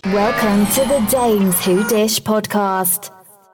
Welcome to the Dames Who Dish podcast.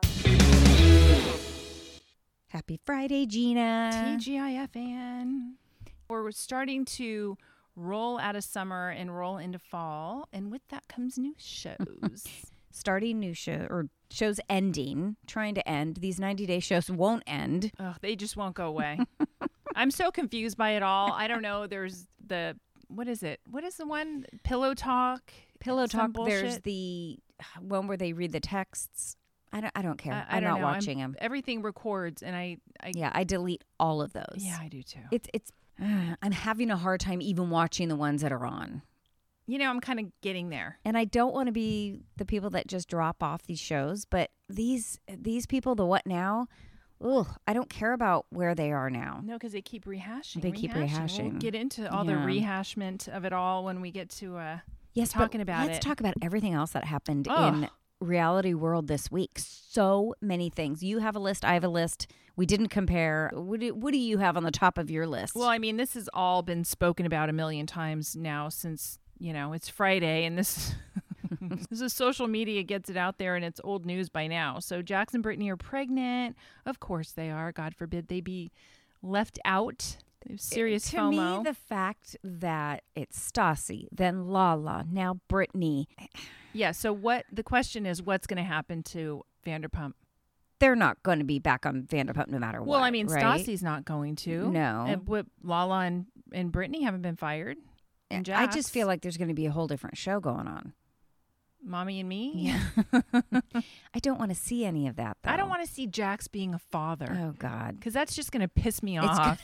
Happy Friday, Gina. TGIFN. We're starting to roll out of summer and roll into fall, and with that comes new shows. Starting new show or shows ending, trying to end. These 90-day shows won't end. Ugh, they just won't go away. I'm so confused by it all. I don't know. There's what is it? What is the one? Pillow Talk. Pillow Some Talk. bullshit. There's the one where they read the texts. I don't care. I I'm don't not know. watching them. Everything records, and I delete all of those. Yeah, I do too. It's. I'm having a hard time even watching the ones that are on. You know, I'm kind of getting there. And I don't want to be the people that just drop off these shows, but these people, the what now? Ugh, I don't care about where they are now. No, because they keep rehashing. They keep rehashing. We'll get into all the rehashment of it all when we get to talking about it. Let's talk about everything else that happened Oh. in reality world this week. So many things. You have a list. I have a list. We didn't compare. What do you have on the top of your list? Well, I mean, this has all been spoken about a million times now since, it's Friday, and this is social media gets it out there, and it's old news by now. So Jax and Brittany are pregnant. Of course they are. God forbid they be left out. They have serious to FOMO. me, the fact that it's Stassi, then Lala, now Brittany, Yeah, so the question is, what's going to happen to Vanderpump? they're not going to be back on Vanderpump no matter what. Well, I mean, right? Stassi's not going to. No. And Lala and Brittany haven't been fired. And Jax, I just feel like there's going to be a whole different show going on. Mommy and Me. Yeah. I don't want to see any of that, though. I don't want to see Jax being a father. Oh, God. Because that's just going to piss me off.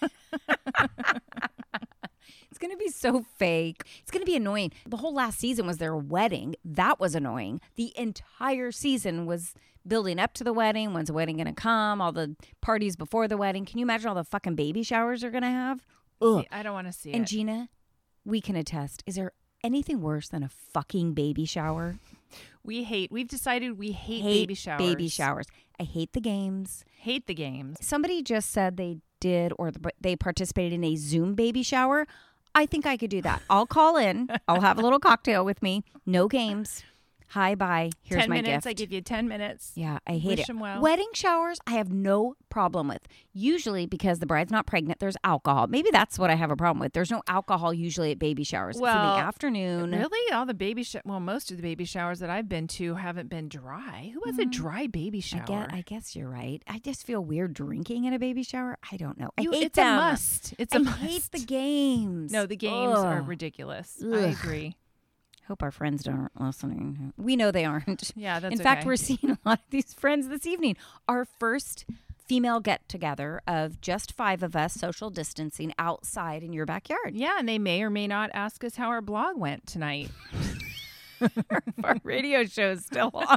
It's going to be so fake. It's going to be annoying. The whole last season was their wedding. That was annoying. The entire season was building up to the wedding. When's the wedding going to come? All the parties before the wedding. Can you imagine all the fucking baby showers they're going to have? Ugh. See, I don't want to see And it. Gina, we can attest. Is there anything worse than a fucking baby shower? We've decided we hate Baby baby showers. I hate the games. Hate the games. Somebody just said they did or they participated in a Zoom baby shower. I think I could do that. I'll call in. I'll have a little cocktail with me. No games. Hi, bye. Here's 10 my minutes. gift. I give you 10 minutes. Yeah, I hate Wish it. 'em well. Wedding showers, I have no problem with. Usually because the bride's not pregnant, there's alcohol. Maybe that's what I have a problem with. There's no alcohol usually at baby showers. It's in Well, the afternoon. Really? All the most of the baby showers that I've been to haven't been dry. Who has a dry baby shower? I guess you're right. I just feel weird drinking at a baby shower. I don't know. I hate it's them. a must. It's a I must. hate the games. No, the games are Ugh. ridiculous. Ugh. I agree. Hope our friends aren't listening. We know they aren't. Yeah, that's In fact, okay. we're seeing a lot of these friends this evening. Our first female get-together of just 5 of us, social distancing outside in your backyard. Yeah, and they may or may not ask us how our blog went tonight. Our radio show is still on.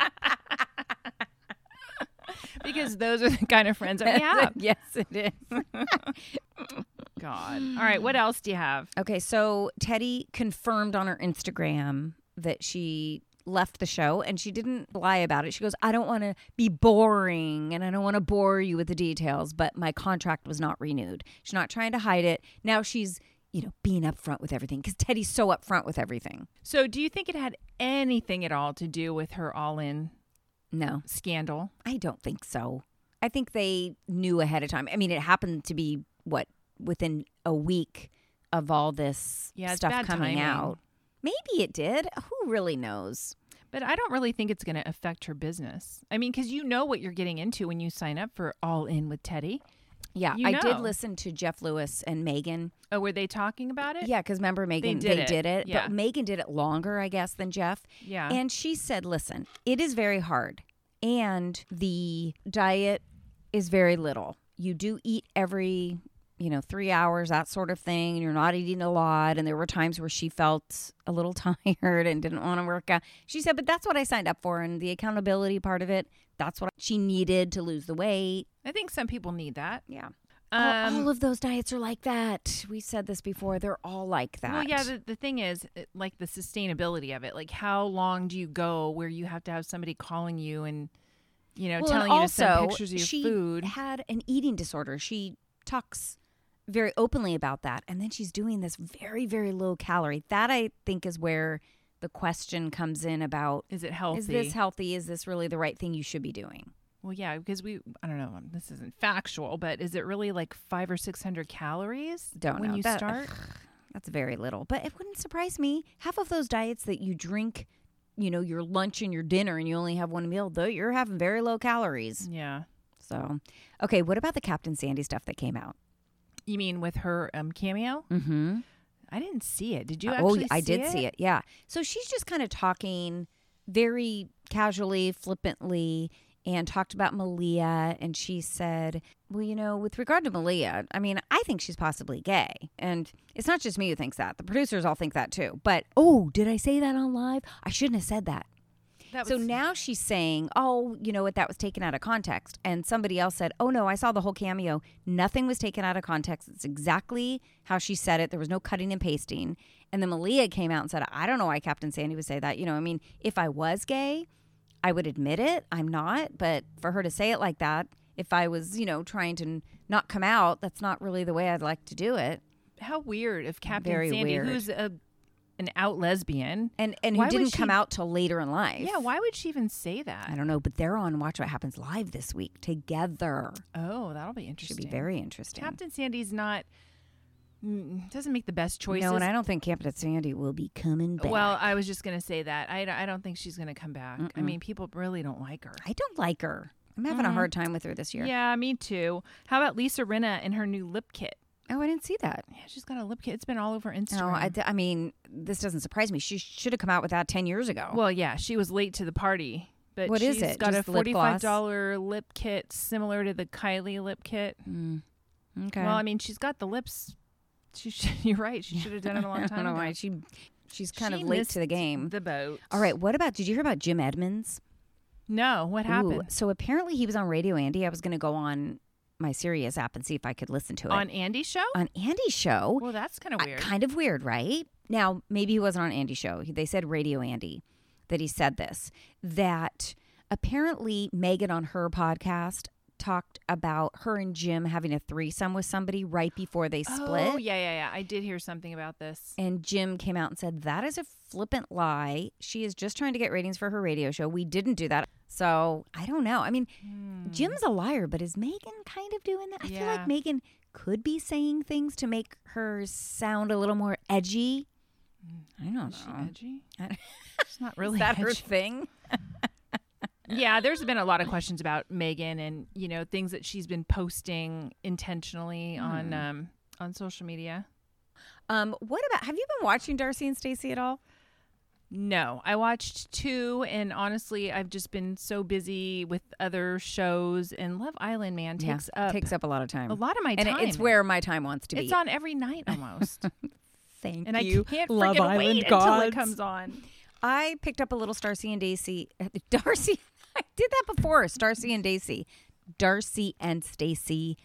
Because those are the kind of friends that we have. Yes, it is. God. All right, what else do you have? Okay, so Teddy confirmed on her Instagram that she left the show, and she didn't lie about it. She goes, I don't want to be boring, and I don't want to bore you with the details, but my contract was not renewed. She's not trying to hide it. Now she's, being upfront with everything, because Teddy's so upfront with everything. So do you think it had anything at all to do with her all-in No, scandal? I don't think so. I think they knew ahead of time. I mean, it happened to be, within a week of all this Yeah, it's stuff bad coming timing. out. Maybe it did. Who really knows? But I don't really think it's going to affect her business. I mean, because you know what you're getting into when you sign up for All In with Teddy. Yeah, You I did know. listen to Jeff Lewis and Megan. Oh, were they talking about it? Yeah, because remember Megan, did did it. Yeah. But Megan did it longer, I guess, than Jeff. Yeah. And she said, listen, it is very hard. And the diet is very little. You do eat every 3 hours, that sort of thing. And you're not eating a lot. And there were times where she felt a little tired and didn't want to work out. She said, but that's what I signed up for. And the accountability part of it, that's what she needed to lose the weight. I think some people need that. Yeah. All of those diets are like that. We said this before. They're all like that. Well, yeah, the thing is, like the sustainability of it. Like, how long do you go where you have to have somebody calling you and, telling you to send pictures of your she food? Had an eating disorder. She talks very openly about that. And then she's doing this very, very low calorie. That I think is where the question comes in about, Is it healthy? is this healthy? Is this really the right thing you should be doing? Well, yeah, because I don't know, this isn't factual, but is it really like 500 or 600 calories Don't when know. you start? That's very little. But it wouldn't surprise me. Half of those diets that you drink, your lunch and your dinner and you only have one meal, though, you're having very low calories. Yeah. So, okay, what about the Captain Sandy stuff that came out? You mean with her cameo? Mm-hmm. I didn't see it. Did you actually I see did it? see it, yeah. So she's just kind of talking very casually, flippantly, and talked about Malia. And she said, well, with regard to Malia, I mean, I think she's possibly gay. And it's not just me who thinks that. The producers all think that too. But, did I say that on live? I shouldn't have said that. So now she's saying, you know what, that was taken out of context. And somebody else said, oh, no, I saw the whole cameo. Nothing was taken out of context. It's exactly how she said it. There was no cutting and pasting. And then Malia came out and said, I don't know why Captain Sandy would say that. I mean, if I was gay, I would admit it. I'm not. But for her to say it like that, if I was, trying to not come out, that's not really the way I'd like to do it. How weird of Captain Very Sandy, weird. who's an out lesbian. And Why who would didn't she- come out till later in life. Yeah, why would she even say that? I don't know, but they're on Watch What Happens Live this week together. Oh, that'll be interesting. Should be very interesting. Captain Sandy's doesn't make the best choices. No, and I don't think Captain Sandy will be coming back. Well, I was just going to say that. I don't think she's going to come back. I mean, people really don't like her. I don't like her. I'm having a hard time with her this year. Yeah, me too. How about Lisa Rinna and her new lip kit? Oh, I didn't see that. Yeah, she's got a lip kit. It's been all over Instagram. No, I mean, this doesn't surprise me. She should have come out with that 10 years ago. Well, yeah, she was late to the party. But What is she's it? got Just a lip gloss? $45 lip kit similar to the Kylie lip kit. Okay. Well, I mean, she's got the lips. You're right. She should have done it a long I time don't know ago. why. She's kind She of late missed to the game. The boat. All right, did you hear about Jim Edmonds? No, what happened? Ooh, so apparently he was on Radio Andy. I was going to go on my Sirius app and see if I could listen to it. On Andy's show? On Andy's show. Well, that's kind of weird. Kind of weird, right? Now, maybe he wasn't on Andy's show. They said Radio Andy that he said this, that apparently Megan on her podcast talked about her and Jim having a threesome with somebody right before they split. Oh, yeah. I did hear something about this. And Jim came out and said, that is a flippant lie. She is just trying to get ratings for her radio show. We didn't do that. So I don't know. I mean, Jim's a liar, but is Megan kind of doing that? I feel like Megan could be saying things to make her sound a little more edgy. I don't know. Is she edgy? It's not really Is that her edgy. thing? Yeah, there's been a lot of questions about Megan and, things that she's been posting intentionally on social media. What about, have you been watching Darcy and Stacey at all? No, I watched 2, and honestly, I've just been so busy with other shows. And Love Island, man, takes up a lot of time. a lot of my time. And it's where my time wants to be. It's on every night almost. Thank and you. I can't Love freaking Island wait until gods. it comes on. I picked up a little Darcy and Stacey. Darcy, I did that before. Darcy and Stacey. Darcy and Stacey.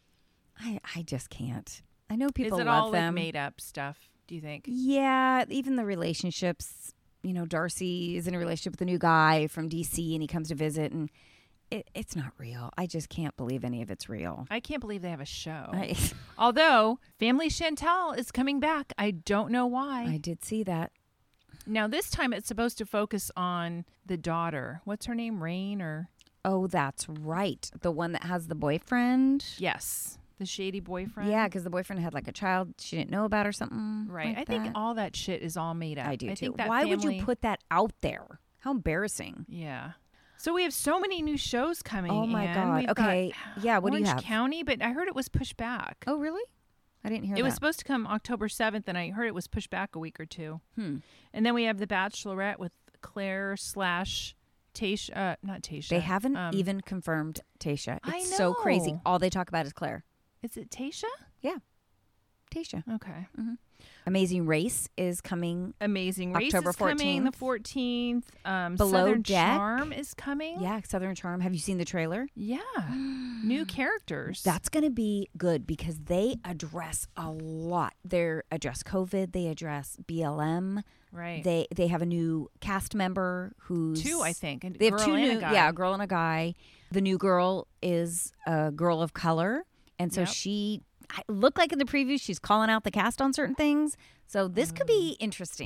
I just can't. I know people Is it love all them. like made up stuff, do you think? Yeah, even the relationships. Darcy is in a relationship with a new guy from DC and he comes to visit and it's not real. I just can't believe any of it's real. I can't believe they have a show. I Although Family Chantal is coming back. I don't know why. did see that. Now, this time it's supposed to focus on the daughter. What's her name? Rain or? Oh, that's right. The one that has the boyfriend. Yes. The shady boyfriend. Yeah, because the boyfriend had like a child she didn't know about or something. Right. like I think that. all that shit is all made up. I do too. think that Why would family- you put that out there? How embarrassing. Yeah. So we have so many new shows coming. Oh my Ann. God. We've Okay. got Yeah, what do you Orange have? County, but I heard it was pushed back. Oh, really? I didn't hear It that. was supposed to come October 7th, and I heard it was pushed back a week or two. And then we have The Bachelorette with Claire / Tayshia. Not Tayshia. They haven't even confirmed Tayshia. I It's so crazy. know. All they talk about is Claire. Is it Tayshia? Yeah. Tayshia. Okay. Amazing Race is coming. Amazing Race October is coming the 14th. 14th. Below Southern Deck. Charm is coming. Yeah, Southern Charm. Have you seen the trailer? Yeah. New characters. That's going to be good because they address a lot. They address COVID. They address BLM. right. They have a new cast member who's 2, I think. They have girl 2 and new, a guy. yeah, a girl and a guy. The new girl is a girl of color, and so Yep. she looked like in the preview she's calling out the cast on certain things. So this could be interesting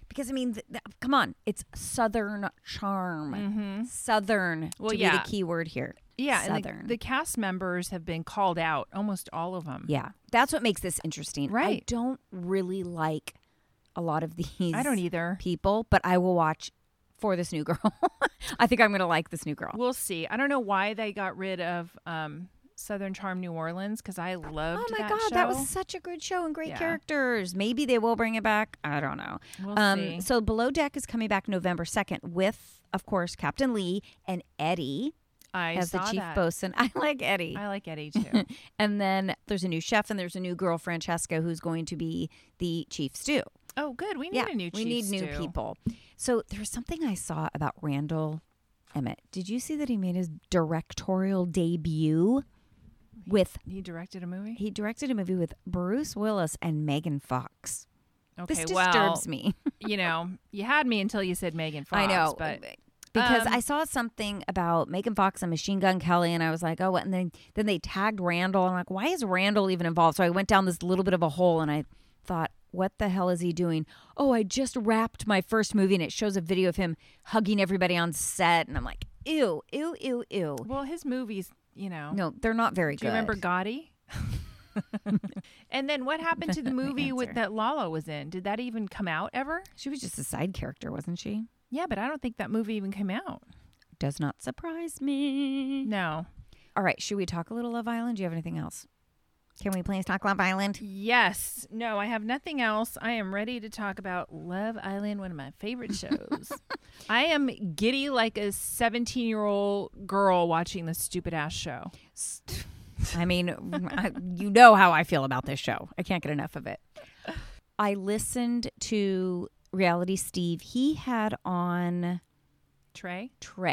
Because, I mean, come on. It's Southern charm. Southern to be the key word here. Yeah, Southern. and the cast members have been called out, almost all of them. Yeah, that's what makes this interesting. Right. I don't really like a lot of these I don't either. people, but I will watch for this new girl. I think I'm going to like this new girl. We'll see. I don't know why they got rid of Southern Charm New Orleans, because I loved Oh my that God, show. that was such a good show and great characters. Maybe they will bring it back. I don't know. We'll see. So Below Deck is coming back November 2nd with, of course, Captain Lee and Eddie as the chief bosun. I like Eddie. I like Eddie too. And then there's a new chef and there's a new girl, Francesca, who's going to be the chief stew. Oh, good. We need a new chief we need stew. new people. So there's something I saw about Randall Emmett. Did you see that he made his directorial debut with... He directed a movie? He directed a movie with Bruce Willis and Megan Fox. Okay, this disturbs me. You know, you had me until you said Megan Fox. I know. But because I saw something about Megan Fox and Machine Gun Kelly, and I was like, oh, what? And then they tagged Randall. I'm like, why is Randall even involved? So I went down this little bit of a hole, and I thought, what the hell is he doing? Oh, I just wrapped my first movie, and it shows a video of him hugging everybody on set, and I'm like, ew, ew, ew, ew. Well, his movies, you know. No, they're not very good. Do you remember Gotti? And then what happened to the movie that Lala was in? Did that even come out ever? She was just a side character, wasn't she? Yeah, but I don't think that movie even came out. Does not surprise me. No. All right, should we talk a little Love Island? Do you have anything else? Can we please talk Love Island? Yes. No, I have nothing else. I am ready to talk about Love Island, one of my favorite shows. I am giddy like a 17-year-old girl watching this stupid ass show. I mean, you know how I feel about this show. I can't get enough of it. I listened to Reality Steve. He had on Trey.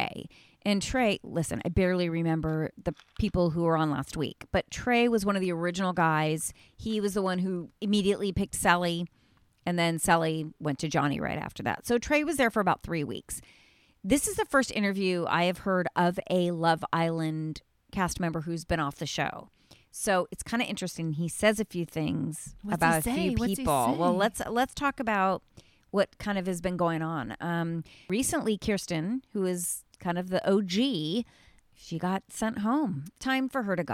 And Trey, listen, I barely remember the people who were on last week, but Trey was one of the original guys. He was the one who immediately picked Sally, and then Sally went to Johnny right after that. So Trey was there for about 3 weeks. This is the first interview I have heard of a Love Island cast member who's been off the show. So it's kind of interesting. He says a few things about a few people. Well, let's talk about what kind of has been going on. Recently, Kirsten, who is kind of the OG, she got sent home. Time for her to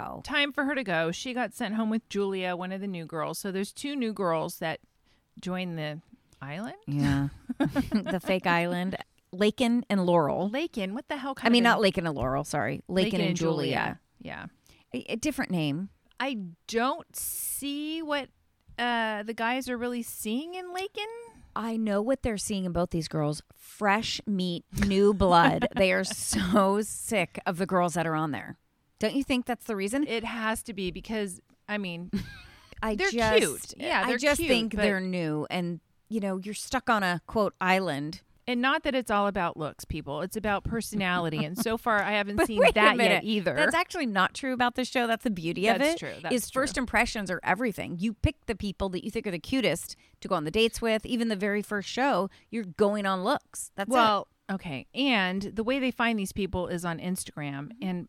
go. She got sent home with Julia, one of the new girls. So there's 2 new girls that joined the island. Yeah. The fake island. Laken and Laurel. Laken? What the hell I mean, not Laken and Laurel, sorry. Laken and Julia. Yeah. A different name. I don't see what the guys are really seeing in Laken. I know what they're seeing in both these girls. Fresh meat, new blood. They are so sick of the girls that are on there. Don't you think that's the reason? It has to be because, I mean, they're cute. Yeah, I just cute, think they're new. And, you know, you're stuck on a, quote, island. And not that it's all about looks, people. It's about personality. And so far, I haven't seen wait that a minute. yet either. That's actually not true about this show. That's the beauty of it. That's true. That's true. First impressions are everything. You pick the people that you think are the cutest to go on the dates with. Even the very first show, you're going on looks. That's it. Okay. And the way they find these people is on Instagram. And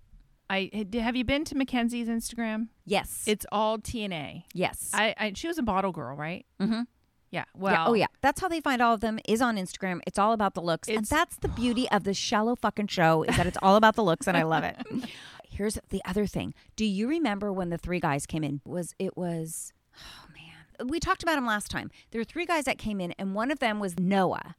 have you been to Mackenzie's Instagram? Yes. It's all TNA. Yes. She was a bottle girl, right? Mm-hmm. Yeah. Well. Yeah. Oh, yeah. That's how they find all of them is on Instagram. It's all about the looks. And that's the beauty of this shallow fucking show is that it's all about the looks, and I love it. Here's the other thing. Do you remember when the 3 guys came in? It was, oh, man. We talked about them last time. There were 3 guys that came in, and one of them was Noah.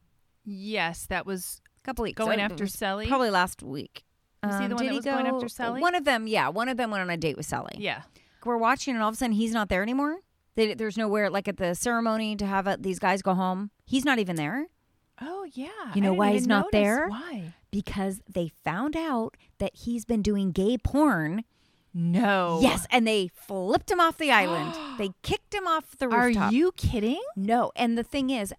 Yes, that was a couple weeks going after Sally. Probably last week. Was he the one that was going after Sally? One of them, yeah. One of them went on a date with Sally. Yeah. We're watching, and all of a sudden, he's not there anymore. There's nowhere, like at the ceremony, to have these guys go home. He's not even there. Oh, yeah. You know why he's not there? Why? Because they found out that he's been doing gay porn. No. Yes, and they flipped him off the island. They kicked him off the rooftop. Are you kidding? No, and the thing is,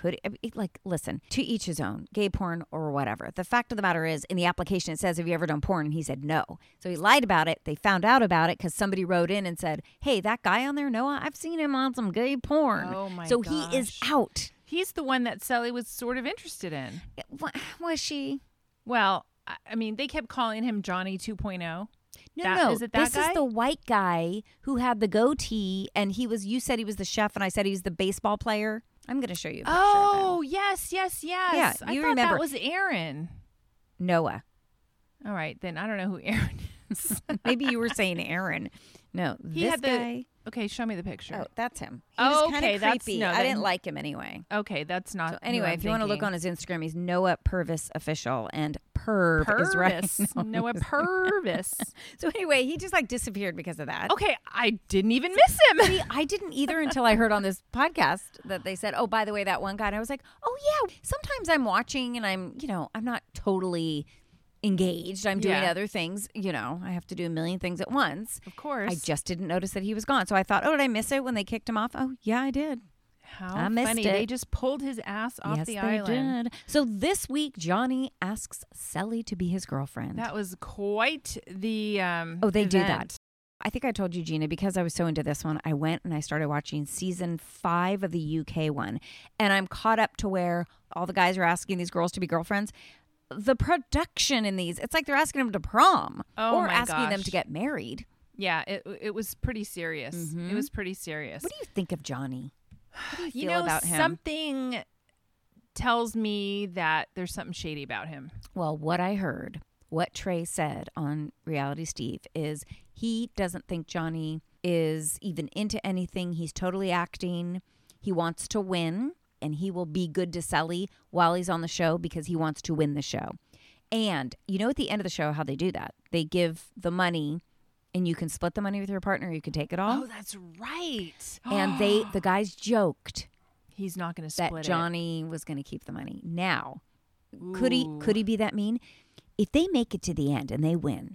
listen, to each his own, gay porn or whatever. The fact of the matter is, in the application, it says, have you ever done porn? And he said no. So he lied about it. They found out about it because somebody wrote in and said, hey, that guy on there, Noah, I've seen him on some gay porn. Oh, my So gosh. he is out. He's the one that Sally was sort of interested in. Was she? Well, I mean, they kept calling him Johnny 2.0. No. Is it that this guy? is the white guy who had the goatee, and you said he was the chef, and I said he was the baseball player. I'm going to show you a picture Oh, of him. yes. Yeah, I you thought remember. that was Aaron. Noah. All right, then I don't know who Aaron is. Maybe you were saying Aaron. No, He this had guy. Okay, show me the picture. Oh, that's him. He Oh, was kind okay, of that's- creepy. no, I then- didn't like him anyway. Okay, that's not. So anyway, if you want to look on his Instagram, he's Noah Purvis Official, and Perv is right. Purvis. Noah Purvis. So anyway, he just like disappeared because of that. Okay, I didn't even miss him. See, I didn't either until I heard on this podcast that they said, oh, by the way, that one guy. And I was like, oh, yeah. Sometimes I'm watching and I'm not totally engaged. I'm doing Yeah. other things. I have to do a million things at once. Of course. I just didn't notice that he was gone. So I thought, oh, did I miss it when they kicked him off? Oh, yeah, I did. How I missed funny. it. They just pulled his ass off yes, the they island. did. So this week, Johnny asks Sally to be his girlfriend. That was quite the Oh, they do that. event. I think I told you, Gina, because I was so into this one, I went and I started watching season 5 of the UK one. And I'm caught up to where all the guys are asking these girls to be girlfriends. The production in these, it's like they're asking them to prom Oh, or my asking them gosh. to get married. Yeah, it was pretty serious. It was pretty serious. What do you think of Johnny? What do you You feel know, about him? something tells me that there's something shady about him. Well, what I heard, what Trey said on Reality Steve is he doesn't think Johnny is even into anything. He's totally acting. He wants to win, and he will be good to Sally while he's on the show because he wants to win the show. And at the end of the show, how they do that, they give the money, and you can split the money with your partner. You can take it all. Oh, that's right. And the guys joked He's not going to that split Johnny was going to keep the money. Now, could Ooh. he be that mean? If they make it to the end and they win,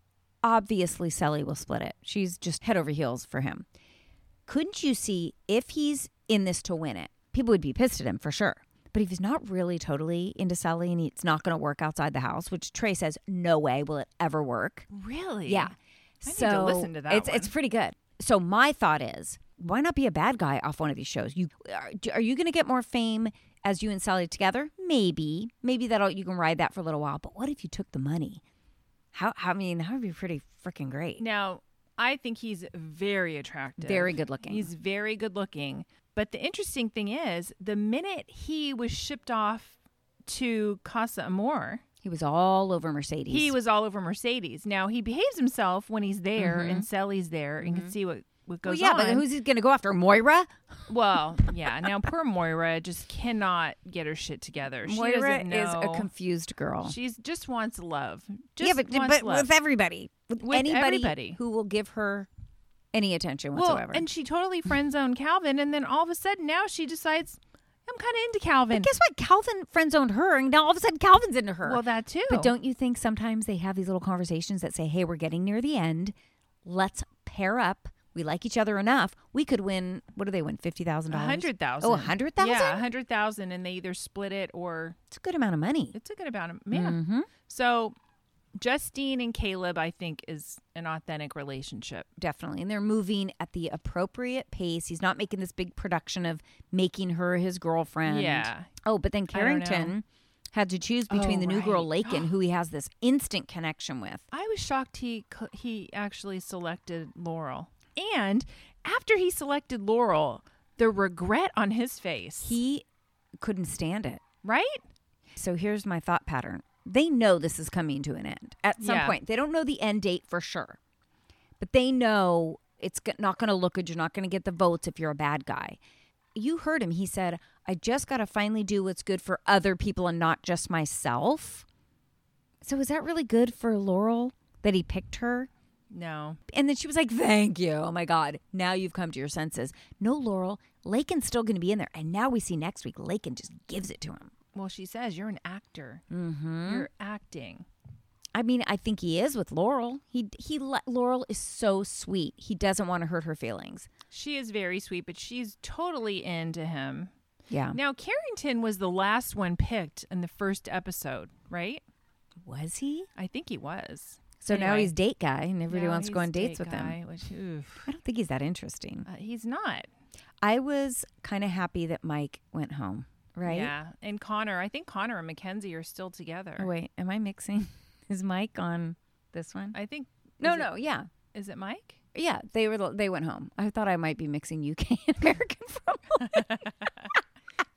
obviously Sally will split it. She's just head over heels for him. Couldn't you see if he's in this to win it? People would be pissed at him for sure. But if he's not really totally into Sally and it's not going to work outside the house, which Trey says no way will it ever work. Really? Yeah. I need to listen to that It's one. pretty good. So my thought is, why not be a bad guy off one of these shows? Are you going to get more fame as you and Sally together? Maybe that you can ride that for a little while. But what if you took the money? That would be pretty freaking great. Now, I think he's very attractive. Very good looking. He's very good looking. But the interesting thing is, the minute he was shipped off to Casa Amor, He was all over Mercedes. he was all over Mercedes. Now, he behaves himself when he's there and Sally's there and can see what goes well, yeah, on. but who's he going to go after? Moira? Well, yeah. Now, poor Moira just cannot get her shit together. She Moira doesn't is a know. confused girl. She just wants love. Yeah, Just but wants love. with everybody. With anybody everybody. who will give her any attention whatsoever. Well, and she totally friend zoned Calvin, and then all of a sudden now she decides, I'm kind of into Calvin. But guess what? Calvin friend zoned her, and now all of a sudden Calvin's into her. Well, that too. But don't you think sometimes they have these little conversations that say, hey, we're getting near the end. Let's pair up. We like each other enough. We could win. What do they win? $50,000? 100,000. Oh, 100,000? Yeah, 100,000, and they either split it or It's a good amount of money. it's a good amount of yeah. Mhm. So, Justine and Caleb, I think, is an authentic relationship. Definitely. And they're moving at the appropriate pace. He's not making this big production of making her his girlfriend. Yeah. Oh, but then I don't know. Carrington had to choose between Oh, the new girl, right. Lakin, who he has this instant connection with. I was shocked he actually selected Laurel, and after he selected Laurel, the regret on his face. He couldn't stand it. right? So here's my thought pattern. They know this is coming to an end at some Yeah. point. They don't know the end date for sure, but they know it's not going to look good. You're not going to get the votes if you're a bad guy. You heard him. He said, I just got to finally do what's good for other people and not just myself. So is that really good for Laurel that he picked her? No. And then she was like, thank you. Oh my God. Now you've come to your senses. No, Laurel, Lakin's still going to be in there. And now we see next week, Lakin just gives it to him. Well, she says you're an actor. Mm-hmm. You're acting. I mean, I think he is with Laurel. Laurel is so sweet. He doesn't want to hurt her feelings. She is very sweet, but she's totally into him. Yeah. Now, Carrington was the last one picked in the first episode, right? Was he? I think he was. So now Anyway. he's date guy and everybody Now wants to go he's on dates date with him. guy, which, oof. I don't think he's that interesting. He's not. I was kind of happy that Mike went home, right? Yeah. And Connor, I think Connor and Mackenzie are still together. Oh, wait, am I mixing? Is Mike on this one? I think. Yeah. Is it Mike? Yeah, they went home. I thought I might be mixing UK and American from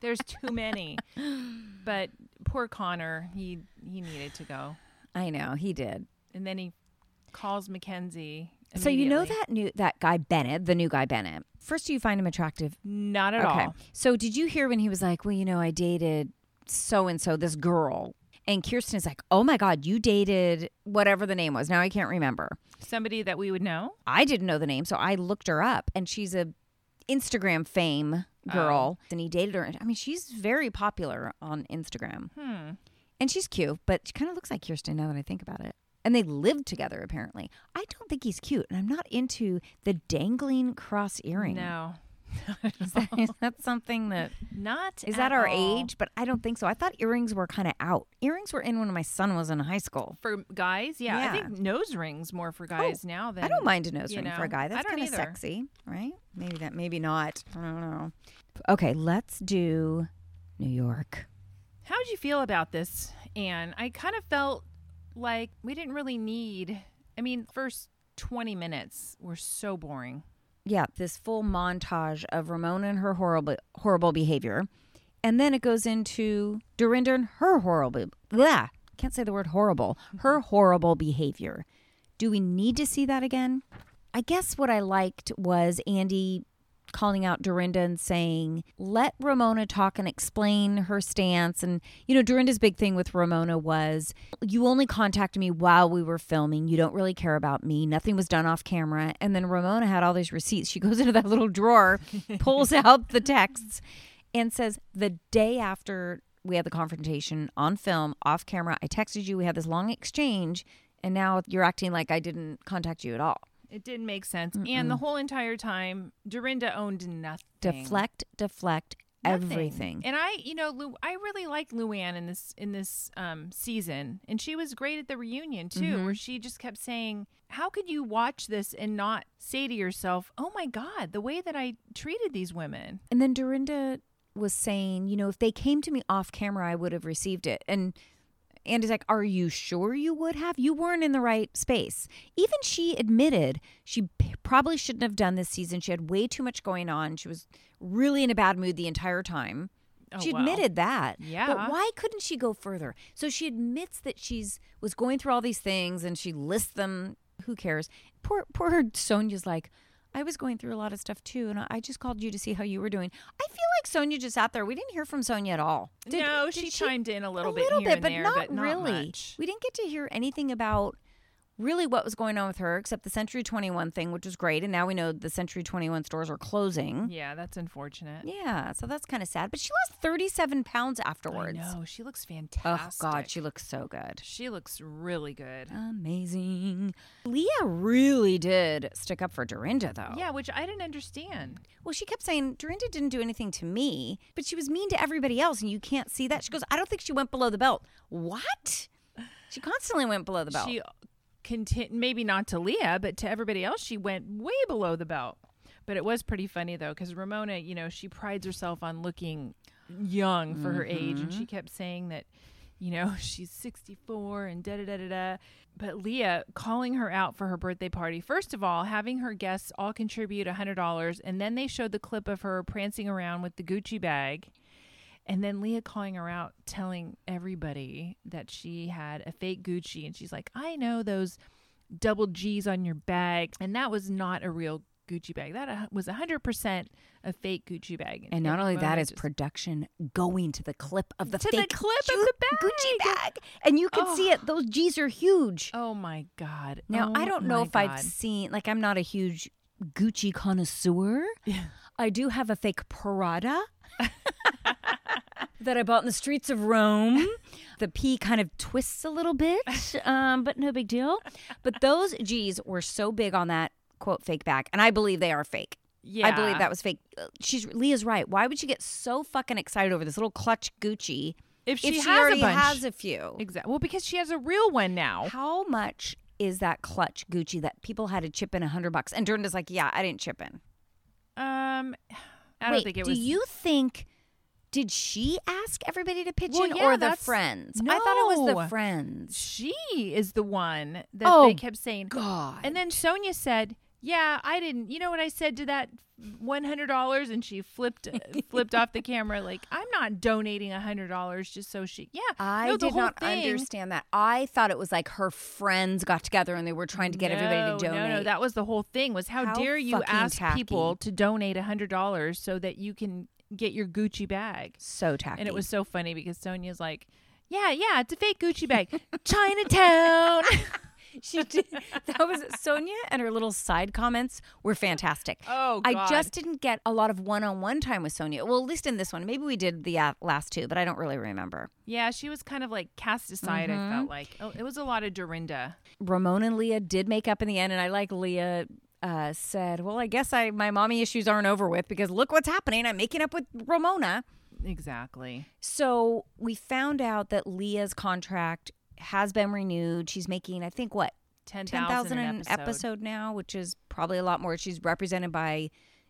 There's too many. But poor Connor, he needed to go. I know, he did. And then he calls Mackenzie. So you know that guy Bennett, the new guy Bennett. First, do you find him attractive? Not at all. So did you hear when he was like, well, you know, I dated so-and-so, this girl. And Kirsten is like, oh my God, you dated whatever the name was. Now I can't remember. Somebody that we would know? I didn't know the name, so I looked her up. And she's a Instagram fame girl. And he dated her. I mean, she's very popular on Instagram. And she's cute, but she kind of looks like Kirsten now that I think about it. And they lived together, apparently. I don't think he's cute. And I'm not into the dangling cross earring. No. Is that something that... Not Is that at our all. age? But I don't think so. I thought earrings were kind of out. Earrings were in when my son was in high school. For guys? Yeah. I think nose rings more for guys now than... I don't mind a nose ring know, for a guy. I That's don't kind of either. sexy, right? Maybe not. I don't know. Okay, let's do New York. How'd you feel about this, Anne? I kind of felt like we didn't really need... I mean, first 20 minutes were so boring. Yeah, this full montage of Ramona and her horrible behavior. And then it goes into Dorinda and her can't say the word horrible. Her horrible behavior. Do we need to see that again? I guess what I liked was Andy calling out Dorinda and saying, let Ramona talk and explain her stance. And, you know, Dorinda's big thing with Ramona was, you only contacted me while we were filming. You don't really care about me. Nothing was done off camera. And then Ramona had all these receipts. She goes into that little drawer, pulls out the texts and says, the day after we had the confrontation on film, off camera, I texted you. We had this long exchange. And now you're acting like I didn't contact you at all. It didn't make sense. And the whole entire time, Dorinda owned nothing. Deflect, Nothing. everything. And I really liked Luann in this season. And she was great at the reunion, too, where she just kept saying, how could you watch this and not say to yourself, oh, my God, the way that I treated these women. And then Dorinda was saying, you know, if they came to me off camera, I would have received it. And Andy's like, are you sure you would have? You weren't in the right space. Even she admitted she probably shouldn't have done this season. She had way too much going on. She was really in a bad mood the entire time. She admitted that. Yeah. But why couldn't she go further? So she admits that was going through all these things and she lists them. Who cares? Poor Sonia's like, I was going through a lot of stuff too, and I just called you to see how you were doing. I feel like Sonia just sat there. We didn't hear from Sonia at all. Did she chimed in a little bit here and there, but not really. much. We didn't get to hear anything about really what was going on with her, except the Century 21 thing, which was great. And now we know the Century 21 stores are closing. Yeah, that's unfortunate. Yeah, so that's kind of sad. But she lost 37 pounds afterwards. I know. She looks fantastic. Oh, God, she looks so good. She looks really good. Amazing. Leah really did stick up for Dorinda, though. Yeah, which I didn't understand. Well, she kept saying, Dorinda didn't do anything to me, but she was mean to everybody else, and you can't see that. She goes, I don't think she went below the belt. What? She constantly went below the belt. Maybe not to Leah, but to everybody else, she went way below the belt. But it was pretty funny, though, because Ramona, you know, she prides herself on looking young for her age. And she kept saying that, you know, she's 64 and da-da-da-da-da. But Leah calling her out for her birthday party. First of all, having her guests all contribute $100. And then they showed the clip of her prancing around with the Gucci bag. And then Leah calling her out, telling everybody that she had a fake Gucci. And she's like, I know those double G's on your bag. And that was not a real Gucci bag. That was 100% a fake Gucci bag. And not only that, is production going to the clip of the fake Gucci bag. And you can see it. Those G's are huge. Oh, my God. Now, I don't know if I've seen, like, I'm not a huge Gucci connoisseur. Yeah. I do have a fake Prada that I bought in the streets of Rome. The P kind of twists a little bit, but no big deal. But those G's were so big on that, quote, fake bag. And I believe they are fake. Yeah. I believe that was fake. Leah's right. Why would she get so fucking excited over this little clutch Gucci if she already has a few? Exactly. Well, because she has a real one now. How much is that clutch Gucci that people had to chip in $100? And Dorinda's like, yeah, I didn't chip in. I don't think it was. Do you think... Did she ask everybody to pitch in yeah, or the friends? No. I thought it was the friends. She is the one that they kept saying. God. And then Sonia said, Yeah, I didn't. You know what I said to that $100, and she flipped off the camera like, I'm not donating $100 just so she. Yeah, I no, the did whole not thing- understand that. I thought it was like her friends got together and they were trying to get everybody to donate. No, that was the whole thing. Was how dare you fucking ask tacky. people to donate $100 so that you can get your Gucci bag? So tacky. And it was so funny because Sonia's like, yeah, it's a fake Gucci bag. Chinatown. She did. That was Sonia, and her little side comments were fantastic. Oh, God. I just didn't get a lot of one-on-one time with Sonia. Well, at least in this one. Maybe we did the last two, but I don't really remember. Yeah, she was kind of like cast aside, I felt like. Oh, it was a lot of Dorinda. Ramona and Leah did make up in the end, and I like Leah said, well, I guess my mommy issues aren't over with because look what's happening. I'm making up with Ramona. Exactly. So we found out that Leah's contract has been renewed. She's making, I think, what? 10,000 an an episode now, which is probably a lot more. She's represented by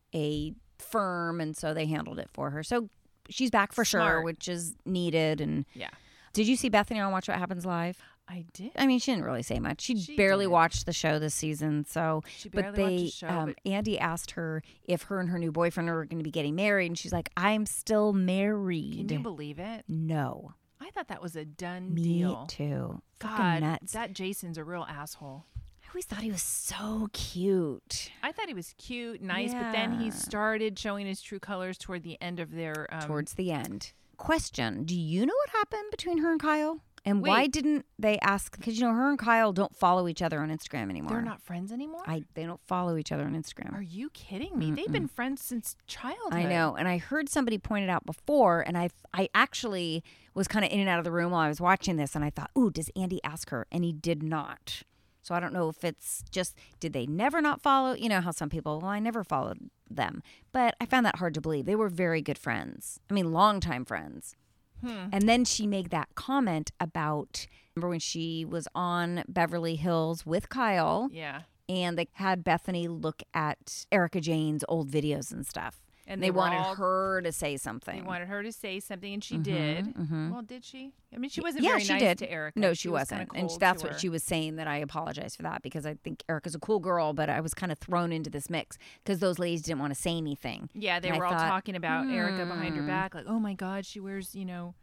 a firm, and so they handled it for her. So she's back for sure, Smart. which is needed. And Yeah. did you see Bethany on Watch What Happens Live? I did. I mean, she didn't really say much. She She barely did. watched the show this season. So, She but barely they, watched the show, but- Andy asked her if her and her new boyfriend are going to be getting married, and she's like, "I'm still married." Can you believe it? No, I thought that was a done me deal. too. Fucking God, nuts. that Jason's a real asshole. I always thought he was so cute. I thought he was cute, nice, but then he Yeah. started showing his true colors toward the end of their. Towards the end. Question: do you know what happened between her and Kyle? And why Wait. didn't they ask? Because her and Kyle don't follow each other on Instagram anymore. They're not friends anymore. They don't follow each other on Instagram. Are you kidding me? They've been friends since childhood. I know. And I heard somebody point it out before, and I actually was kind of in and out of the room while I was watching this, and I thought, ooh, does Andy ask her? And he did not. So I don't know if it's just, did they never not follow? You know how some people, well, I never followed them. But I found that hard to believe. They were very good friends. I mean, longtime friends. And then she made that comment about, remember when she was on Beverly Hills with Kyle, Yeah. and they had Bethany look at Erica Jane's old videos and stuff. And they they were wanted all- her to say something. They wanted her to say something, and she did. Well, did she? I mean, she wasn't Yeah, very she nice did. to Erica. No, she was kinda wasn't. And cold that's to what her. she was saying, that I apologize for that, because I think Erica's a cool girl, but I was kind of thrown into this mix because those ladies didn't want to say anything. Yeah, they And I were all thought, talking about Erica behind her back, like, oh my God, she wears,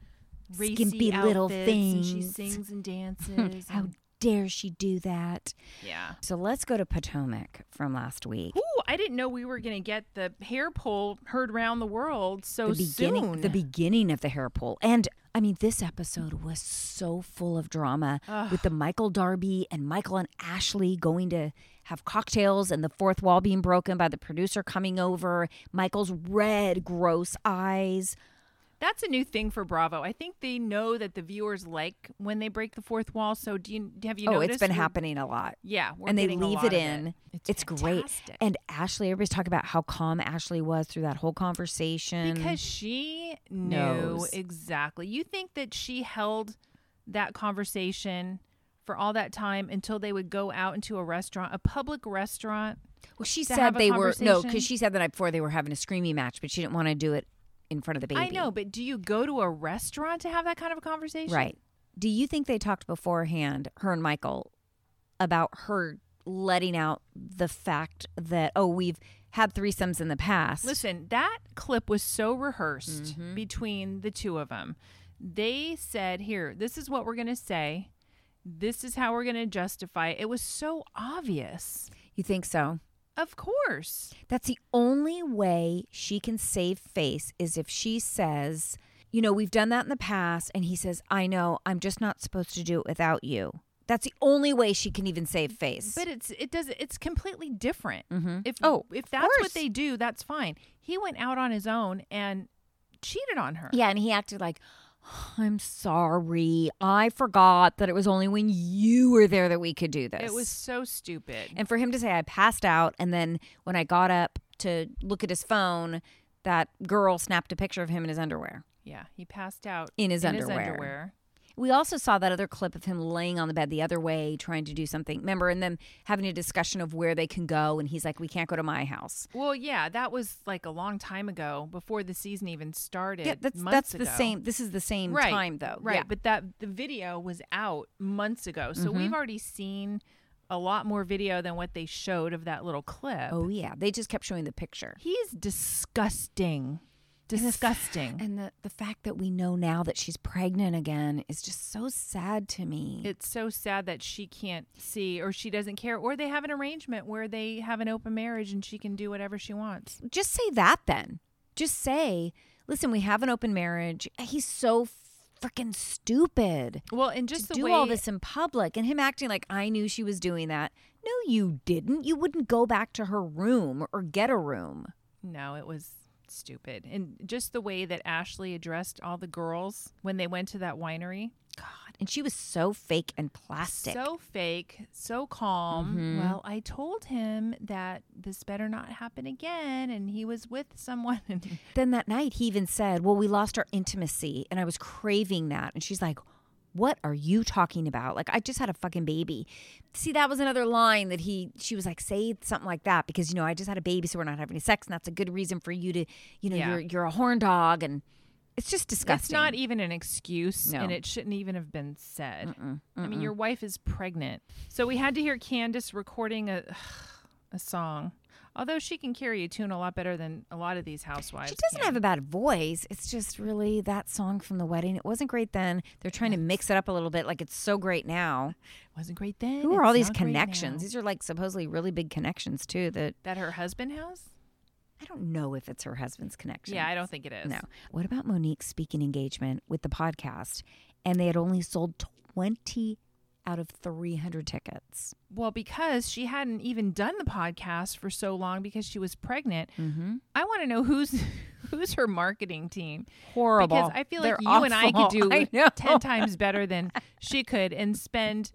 racy Skimpy little outfits and she things. sings and dances. How dare she do that? Yeah. So let's go to Potomac from last week. Ooh, I didn't know we were going to get the hair pull heard around the world so soon. The beginning of the hair pull. And I mean, this episode was so full of drama with the Michael Darby and Michael and Ashley going to have cocktails and the fourth wall being broken by the producer coming over, Michael's red, gross eyes. That's a new thing for Bravo. I think they know that the viewers like when they break the fourth wall. So have you noticed? It's been we're- happening a lot. Yeah, we're And they getting a leave lot it of in. It. It's great. fantastic. And Ashley, everybody's talking about how calm Ashley was through that whole conversation. Because she knew Knows. exactly. You think that she held that conversation for all that time until they would go out into a restaurant, a public restaurant? Well, she to said have a they were, no, conversation? because she said the night before they were having a screaming match, but she didn't want to do it in front of the baby. I know, but do you go to a restaurant to have that kind of a conversation? Right. Do you think they talked beforehand, her and Michael, about her letting out the fact that, we've had threesomes in the past? Listen, that clip was so rehearsed Mm-hmm. between the two of them. They said, here, this is what we're going to say. This is how we're going to justify it. It was so obvious. You think so? Of course. That's the only way she can save face, is if she says, we've done that in the past. And he says, I know, I'm just not supposed to do it without you. That's the only way she can even save face. But it's completely different. If of that's course. what they do, that's fine. He went out on his own and cheated on her. Yeah, and he acted like, I'm sorry. I forgot that it was only when you were there that we could do this. It was so stupid. And for him to say, I passed out, and then when I got up to look at his phone, that girl snapped a picture of him in his underwear. Yeah, he passed out In his underwear. We also saw that other clip of him laying on the bed the other way, trying to do something. Remember, and them having a discussion of where they can go, and he's like, we can't go to my house. Well, yeah, that was like a long time ago, before the season even started. Yeah, that's months the ago. same. This is the same Right, time, though. Right, Yeah. but the video was out months ago, so we've already seen a lot more video than what they showed of that little clip. Oh, yeah. They just kept showing the picture. He's disgusting. Disgusting. And the fact that we know now that she's pregnant again is just so sad to me. It's so sad that she can't see or she doesn't care, or they have an arrangement where they have an open marriage and she can do whatever she wants. Just say that then. Just say, listen, we have an open marriage. He's so freaking stupid. Well, and just to the do way all this in public and him acting like I knew she was doing that. No, you didn't. You wouldn't go back to her room or get a room. No, it was stupid. And just the way that Ashley addressed all the girls when they went to that winery. God. And she was so fake and plastic. So fake, so calm. Mm-hmm. Well, I told him that this better not happen again. And he was with someone. And Then that night he even said, well, we lost our intimacy and I was craving that. And she's like, what are you talking about? Like, I just had a fucking baby. See, that was another line that she was like, say something like that because, I just had a baby, so we're not having any sex. And that's a good reason for you to, you're a horn dog. And it's just disgusting. It's not even an excuse, No. and it shouldn't even have been said. I mean, your wife is pregnant. So we had to hear Candace recording a song. Although she can carry a tune a lot better than a lot of these housewives. She doesn't have a bad voice. It's just really that song from the wedding. It wasn't great then. They're trying to mix it up a little bit like it's so great now. It wasn't great then. Who are all It's these not great connections? now. These are like supposedly really big connections too that That her husband has? I don't know if it's her husband's connection. Yeah, I don't think it is. No. What about Monique's speaking engagement with the podcast? And they had only sold 20 out of 300 tickets. Well, because she hadn't even done the podcast for so long because she was pregnant. Mm-hmm. I want to know who's her marketing team. Horrible. Because I feel like They're you and I could awful. do I know. 10 times better than she could and spend,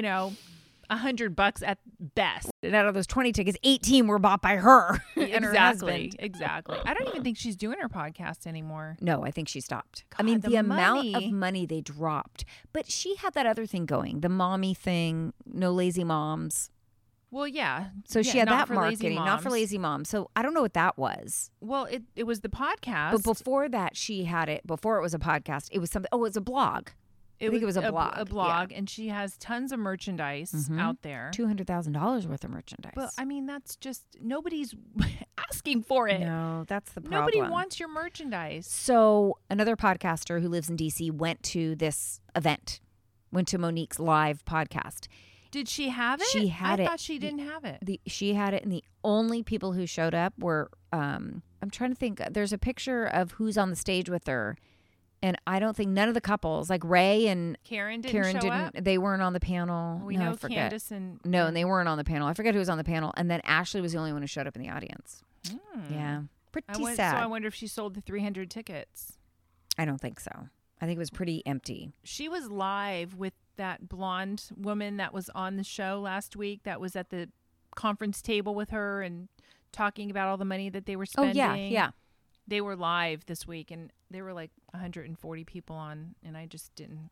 $100 at best. And out of those 20 tickets, 18 were bought by her and her husband. Exactly. I don't even think she's doing her podcast anymore. No, I think she stopped. I God, mean, the the amount money. of money they dropped. But she had that other thing going, the mommy thing, no lazy moms. Well, yeah. So she Yeah, had not that for lazy marketing, not for moms. lazy moms. So I don't know what that was. Well, it was the podcast. But before that, she had it, before it was a podcast, it was something, it was a blog. I think it was a blog. A blog, and she has tons of merchandise out there. $200,000 worth of merchandise. But I mean, that's just nobody's asking for it. No, that's the problem. Nobody wants your merchandise. So another podcaster who lives in DC went to this event, went to Monique's live podcast. Did she have it? She had it. I thought she didn't have it. She had it, and the only people who showed up were, I'm trying to think, there's a picture of who's on the stage with her. And I don't think none of the couples, like Ray and Karen didn't show up? they weren't on the panel. We No, know I forget. Candace and... No, and they weren't on the panel. I forget who was on the panel. And then Ashley was the only one who showed up in the audience. Yeah. Pretty sad. So I wonder if she sold the 300 tickets. I don't think so. I think it was pretty empty. She was live with that blonde woman that was on the show last week that was at the conference table with her and talking about all the money that they were spending. Oh, yeah. They were live this week, and there were like 140 people on, and I just didn't.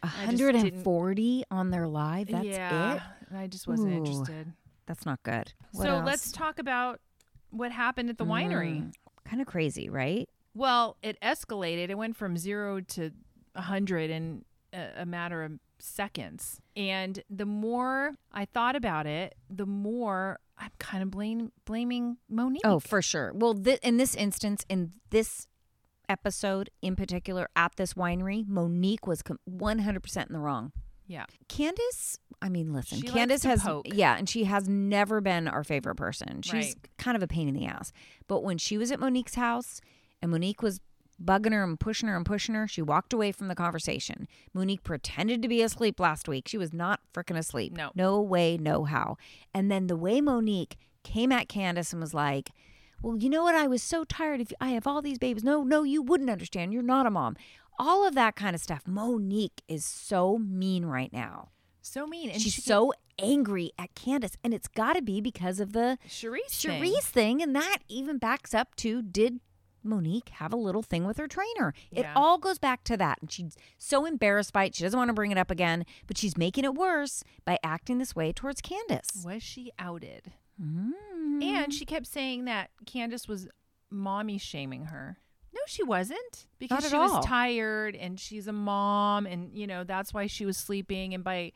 140 on their live? That's it? And I just wasn't Ooh. interested. That's not good. What So else? let's talk about what happened at the winery. Kind of crazy, right? Well, it escalated. It went from 0 to 100 in a matter of seconds. And the more I thought about it, the more I'm kind of blaming Monique. Oh, for sure. Well, in this instance, in this episode in particular at this winery, Monique was 100% in the wrong. Yeah. Candace, I mean, listen, She Candace likes has, to poke. yeah, and she has never been our favorite person. She's Right. kind of a pain in the ass. But when she was at Monique's house and Monique was bugging her and pushing her, she walked away from the conversation. Monique pretended to be asleep last week. She was not freaking asleep. No. No way, no how. And then the way Monique came at Candace and was like, well, you know what? I was so tired. If I have all these babies. No, you wouldn't understand. You're not a mom. All of that kind of stuff. Monique is so mean right now. So mean. And She's so angry at Candace. And it's got to be because of the Charisse thing. And that even backs up to, did Monique have a little thing with her trainer? It Yeah. all goes back to that. And she's so embarrassed by it. She doesn't want to bring it up again. But she's making it worse by acting this way towards Candace. Was she outed? Mm. And she kept saying that Candace was mommy shaming her. No, she wasn't. Because Not at she was all. tired and she's a mom and, that's why she was sleeping. And by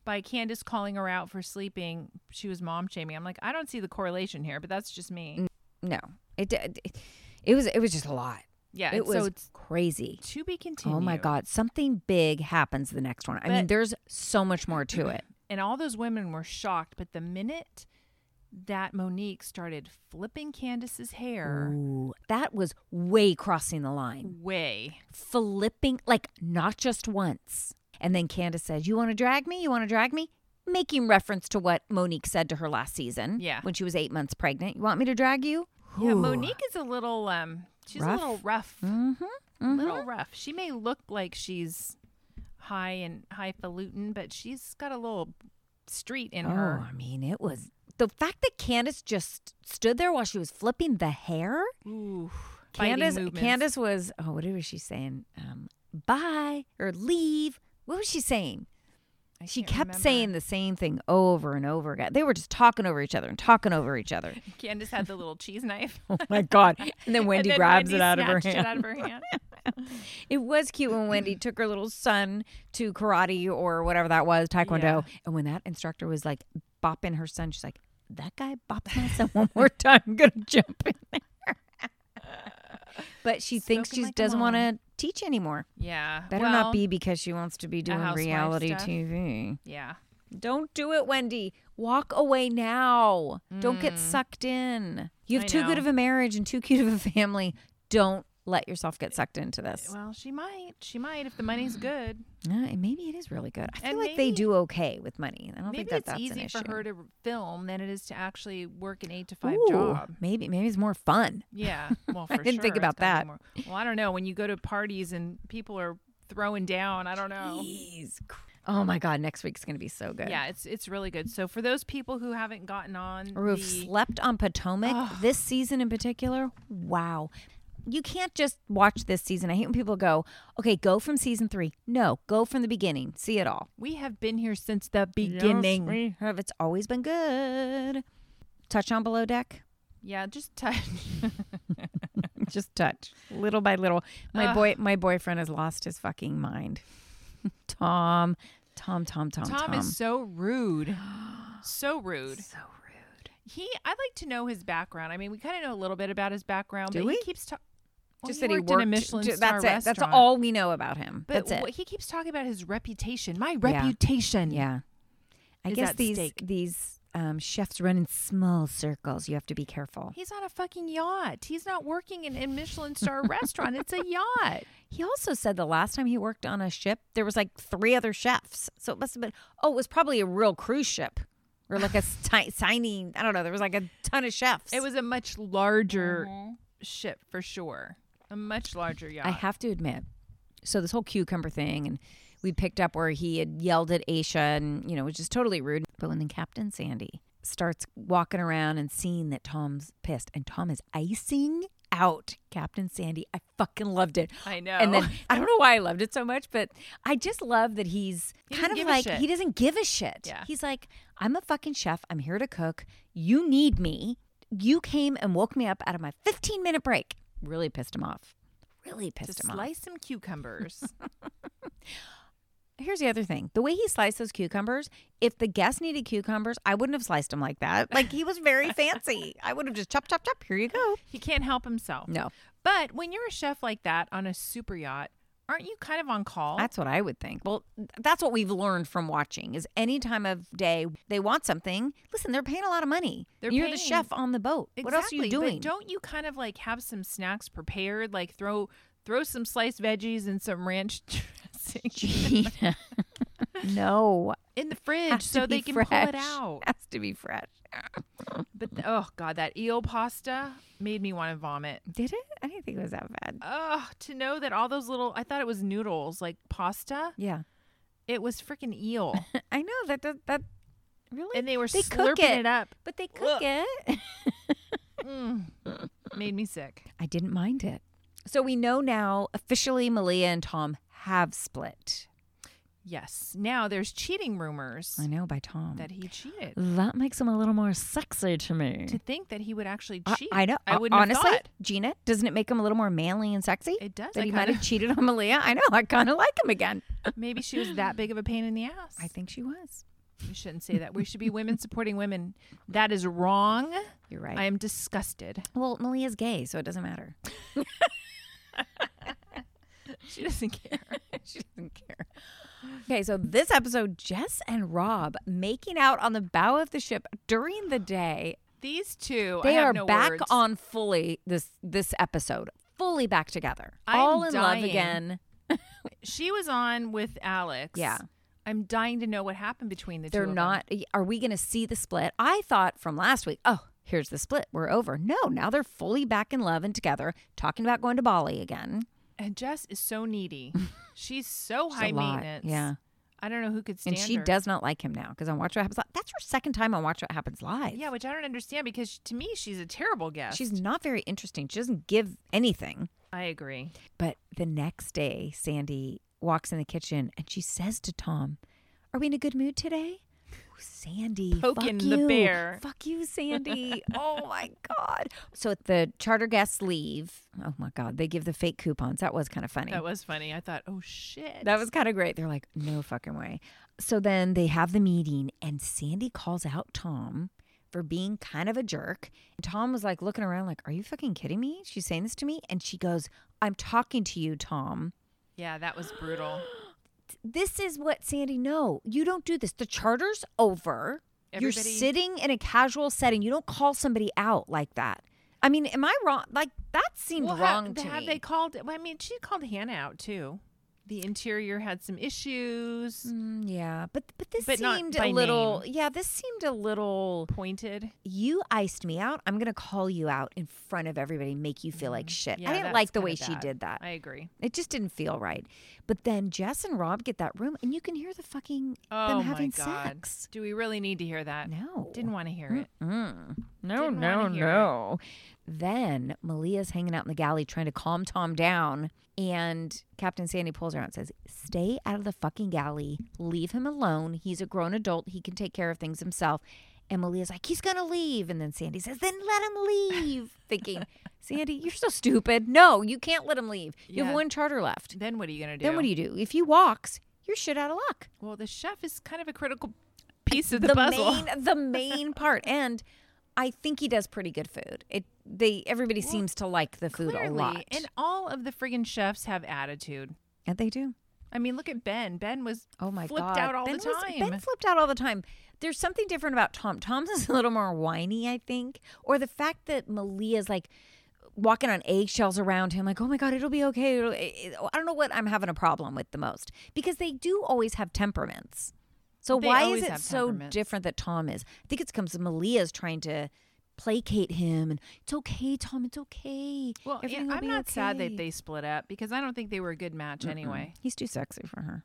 by Candace calling her out for sleeping, she was mom shaming. I'm like, I don't see the correlation here, but that's just me. No, it was just a lot. Yeah, it was so it's crazy. to be continued. Oh my God, something big happens the next one. I mean, there's so much more to it. And all those women were shocked, but the minute that Monique started flipping Candace's hair, Ooh, that was way crossing the line. way. Flipping, like not just once. And then Candace said, "You want to drag me? You want to drag me?" Making reference to what Monique said to her last season. Yeah. When she was 8 months pregnant. "You want me to drag you?" Yeah, Ooh. Monique is a little she's Rough? a little rough. Mm-hmm. A little rough. She may look like she's highfalutin, but she's got a little street in her. Oh, I mean, it was the fact that Candace just stood there while she was flipping the hair. Ooh. Candace was, what was she saying? Bye or leave. What was she saying? She kept saying the same thing over and over again. They were just talking over each other and talking over each other. Candace had the little cheese knife. Oh my God. And then Wendy grabs it out of her snatched hand. it out of her hand. It was cute when Wendy took her little son to karate or whatever that was, taekwondo. Yeah. And when that instructor was like bopping her son, she's like, "That guy bops my son one more time. I'm going to jump in there." But she thinks she doesn't want to teach anymore. Yeah. Better not be because she wants to be doing housewife reality stuff. TV. Yeah. Don't do it, Wendy. Walk away now. Don't get sucked in. You have I too good know. of a marriage and too cute of a family. Don't let yourself get sucked into this. Well, she might. She might if the money's good. Maybe it is really good. I feel And like they maybe- do okay with money. I don't Maybe think it's that's easy an issue. for her to film than it is to actually work an 8 to 5 Ooh, job. Maybe it's more fun. Yeah. Well, for didn't think sure, about it's gotta that. be more- Well, I don't know. When you go to parties and people are throwing down, I don't know. Jeez. Oh my God, next week's going to be so good. Yeah, it's really good. So for those people who haven't gotten on Or who've slept on Potomac this season in particular, wow. You can't just watch this season. I hate when people go, "Okay, go from season 3." No, go from the beginning. See it all. we have been here since the beginning. Yes, we have. It's always been good. Touch on Below Deck. Yeah, just touch. Just touch. Little by little. My boyfriend has lost his fucking mind. Tom is so rude. So rude. So rude. I'd like to know his background. I mean, we kind of know a little bit about his background, Do but we? he keeps talking. Just that he worked worked in a Michelin star that's it. restaurant. That's all we know about him. But That's it. he keeps talking about his reputation. My reputation. Yeah. I Is guess at these stake. chefs run in small circles. You have to be careful. He's on a fucking yacht. He's not working in a Michelin star restaurant. It's a yacht. He also said the last time he worked on a ship, there was like 3 other chefs. So it must have been, it was probably a real cruise ship or like a tiny, I don't know. There was like a ton of chefs. It was a much larger ship for sure. A much larger yacht. I have to admit, so this whole cucumber thing, and we picked up where he had yelled at Aisha and, was just totally rude. But when then Captain Sandy starts walking around and seeing that Tom's pissed and Tom is icing out Captain Sandy, I fucking loved it. I know. And then I don't know why I loved it so much, but I just love that he's He kind doesn't of give a like, shit. he doesn't give a shit. Yeah. He's like, "I'm a fucking chef. I'm here to cook. You need me. You came and woke me up out of my 15-minute break." Really pissed him off. Really pissed him off. Slice some cucumbers. Here's the other thing. The way he sliced those cucumbers, if the guest needed cucumbers, I wouldn't have sliced them like that. Like, he was very fancy. I would have just chop, chop, chop. Here you go. He can't help himself. No. But when you're a chef like that on a super yacht, aren't you kind of on call? That's what I would think. Well, that's what we've learned from watching is any time of day they want something. Listen, they're paying a lot of money. They're You're the paying- chef on the boat. Exactly, What else are you doing? But don't you kind of like have some snacks prepared? Like throw some sliced veggies and some ranch dressing Gina. No. in the fridge Has to so be they can fresh. pull it out. Has to be fresh. But oh god, that eel pasta made me want to vomit. Did it? I didn't think it was that bad. Oh, to know that all those little, I thought it was noodles, like pasta. Yeah. It was freaking eel. I know that really. And they were cook slurping it up. But they cook it. Made me sick. I didn't mind it. So we know now officially Malia and Tom have split. Yes. Now there's cheating rumors I know, by Tom. that he cheated. That makes him a little more sexy to me. To think that he would actually cheat. I know. I wouldn't Honestly, have thought. Gina, doesn't it make him a little more manly and sexy? It does. That I he might kinda- have cheated on Malia. I know. I kind of like him again. Maybe she was that big of a pain in the ass. I think she was. We shouldn't say that. We should be women supporting women. That is wrong. You're right. I am disgusted. Well, Malia's gay, so it doesn't matter. She doesn't care. She doesn't care. Okay, so this episode, Jess and Rob making out on the bow of the ship during the day. These two, They I have are no back words. on fully this episode. Fully back together. I'm all in dying. love again. She was on with Alex. Yeah. I'm dying to know what happened between the two They're of not. Are we going to see the split? I thought from last week, oh, here's the split. We're over. No, now they're fully back in love and together, talking about going to Bali again. them. And Jess is so needy. She's so It's high a lot. maintenance. Yeah. I don't know who could stand And she her. does not like him now because on Watch What Happens Live. That's her second time on Watch What Happens Live. Yeah, which I don't understand because to me, she's a terrible guest. She's not very interesting. She doesn't give anything. I agree. But the next day, Sandy walks in the kitchen and she says to Tom, "Are we in a good mood today?" Oh, Sandy, Poking fuck the you. bear. Fuck you, Sandy. Oh my God. So the charter guests leave. Oh my God. They give the fake coupons. That was kind of funny. That was funny. I thought, oh shit. That was kind of great. They're like, no fucking way. So then they have the meeting and Sandy calls out Tom for being kind of a jerk. And Tom was like looking around like, are you fucking kidding me? She's saying this to me. And she goes, I'm talking to you, Tom. Yeah, that was brutal. This is what Sandy, no, you don't do this. The charter's over. You're Everybody- sitting in a casual setting. You don't call somebody out like that. I mean, am I wrong? Like that seemed wrong to have me. they called? I mean, she called Hannah out too. The interior had some issues. Yeah, but this But not seemed by a little. name. Yeah, this seemed a little. Pointed. You iced me out. I'm gonna call you out in front of everybody, make you feel like shit. Yeah, I didn't that's like the kinda way she bad. did that. I agree. It just didn't feel right. But then Jess and Rob get that room, and you can hear the fucking Oh them my having God. sex. Do we really need to hear that? No, Didn't want to hear it. No, Didn't no, wanna hear no. Then Malia's hanging out in the galley trying to calm Tom down. And Captain Sandy pulls her out and says, stay out of the fucking galley. Leave him alone. He's a grown adult. He can take care of things himself. And Malia's like, he's going to leave. And then Sandy says, then let him leave. Thinking, Sandy, you're so stupid. No, you can't let him leave. You have Yeah. one charter left. Then what are you going to do? Then what do you do? If he walks, you're shit out of luck. Well, the chef is kind of a critical piece of the puzzle. The main part. And I think he does pretty good food. Everybody seems to like the food a lot. And all of the friggin' chefs have attitude. And they do. I mean, look at Ben. Ben was Oh my flipped God. out all Ben the time. Ben flipped out all the time. There's something different about Tom. Tom's is a little more whiny, I think. Or the fact that Malia's like walking on eggshells around him, like, oh my God, it'll be okay. I don't know what I'm having a problem with the most. Because they do always have temperaments. So They why is always it have so temperaments. different that Tom is? I think it's because Malia's trying to placate him and it's okay, Tom, it's okay. Well, yeah, Everything will I'm be not sad that okay." they split up because I don't think they were a good match anyway. He's too sexy for her.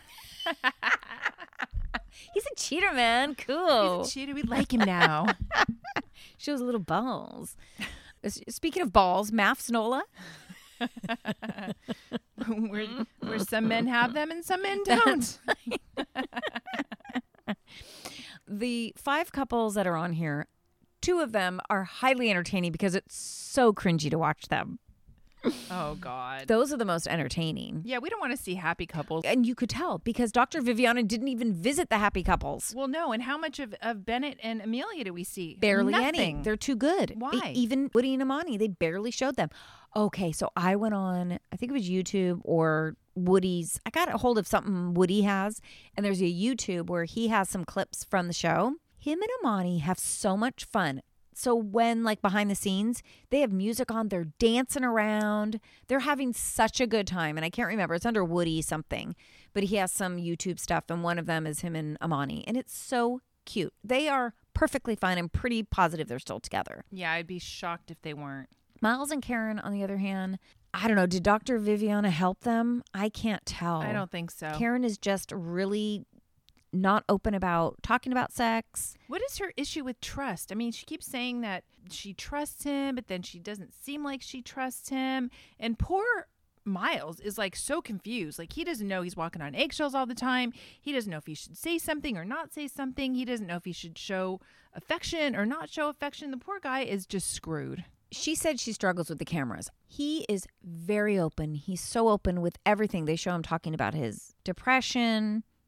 He's a cheater, man. Cool. He's a cheater. We like him now. Shows little balls. Speaking of balls, Maths Nola. where some men have them and some men don't. The 5 couples that are on here, 2 of them are highly entertaining because it's so cringy to watch them. Oh, God. Those are the most entertaining. Yeah, we don't want to see happy couples. And you could tell because Dr. Viviana didn't even visit the happy couples. Well, no. And how much of Bennett and Amelia do we see? Barely any. Nothing. They're too good. Why? Even Woody and Imani, they barely showed them. Okay, so I went on, I think it was YouTube or Woody's. I got a hold of something Woody has, and there's a YouTube where he has some clips from the show. Him and Imani have so much fun. So when, like, behind the scenes, they have music on, they're dancing around. They're having such a good time. And I can't remember. It's under Woody something. But he has some YouTube stuff, and one of them is him and Imani. And it's so cute. They are perfectly fine. I'm pretty positive they're still together. Yeah, I'd be shocked if they weren't. Miles and Karen, on the other hand, I don't know. Did Dr. Viviana help them? I can't tell. I don't think so. Karen is just really not open about talking about sex. What is her issue with trust? I mean, she keeps saying that she trusts him, but then she doesn't seem like she trusts him. And poor Miles is like so confused. Like he doesn't know he's walking on eggshells all the time. He doesn't know if he should say something or not say something. He doesn't know if he should show affection or not show affection. The poor guy is just screwed. She said she struggles with the cameras. He is very open. He's so open with everything. They show him talking about his depression.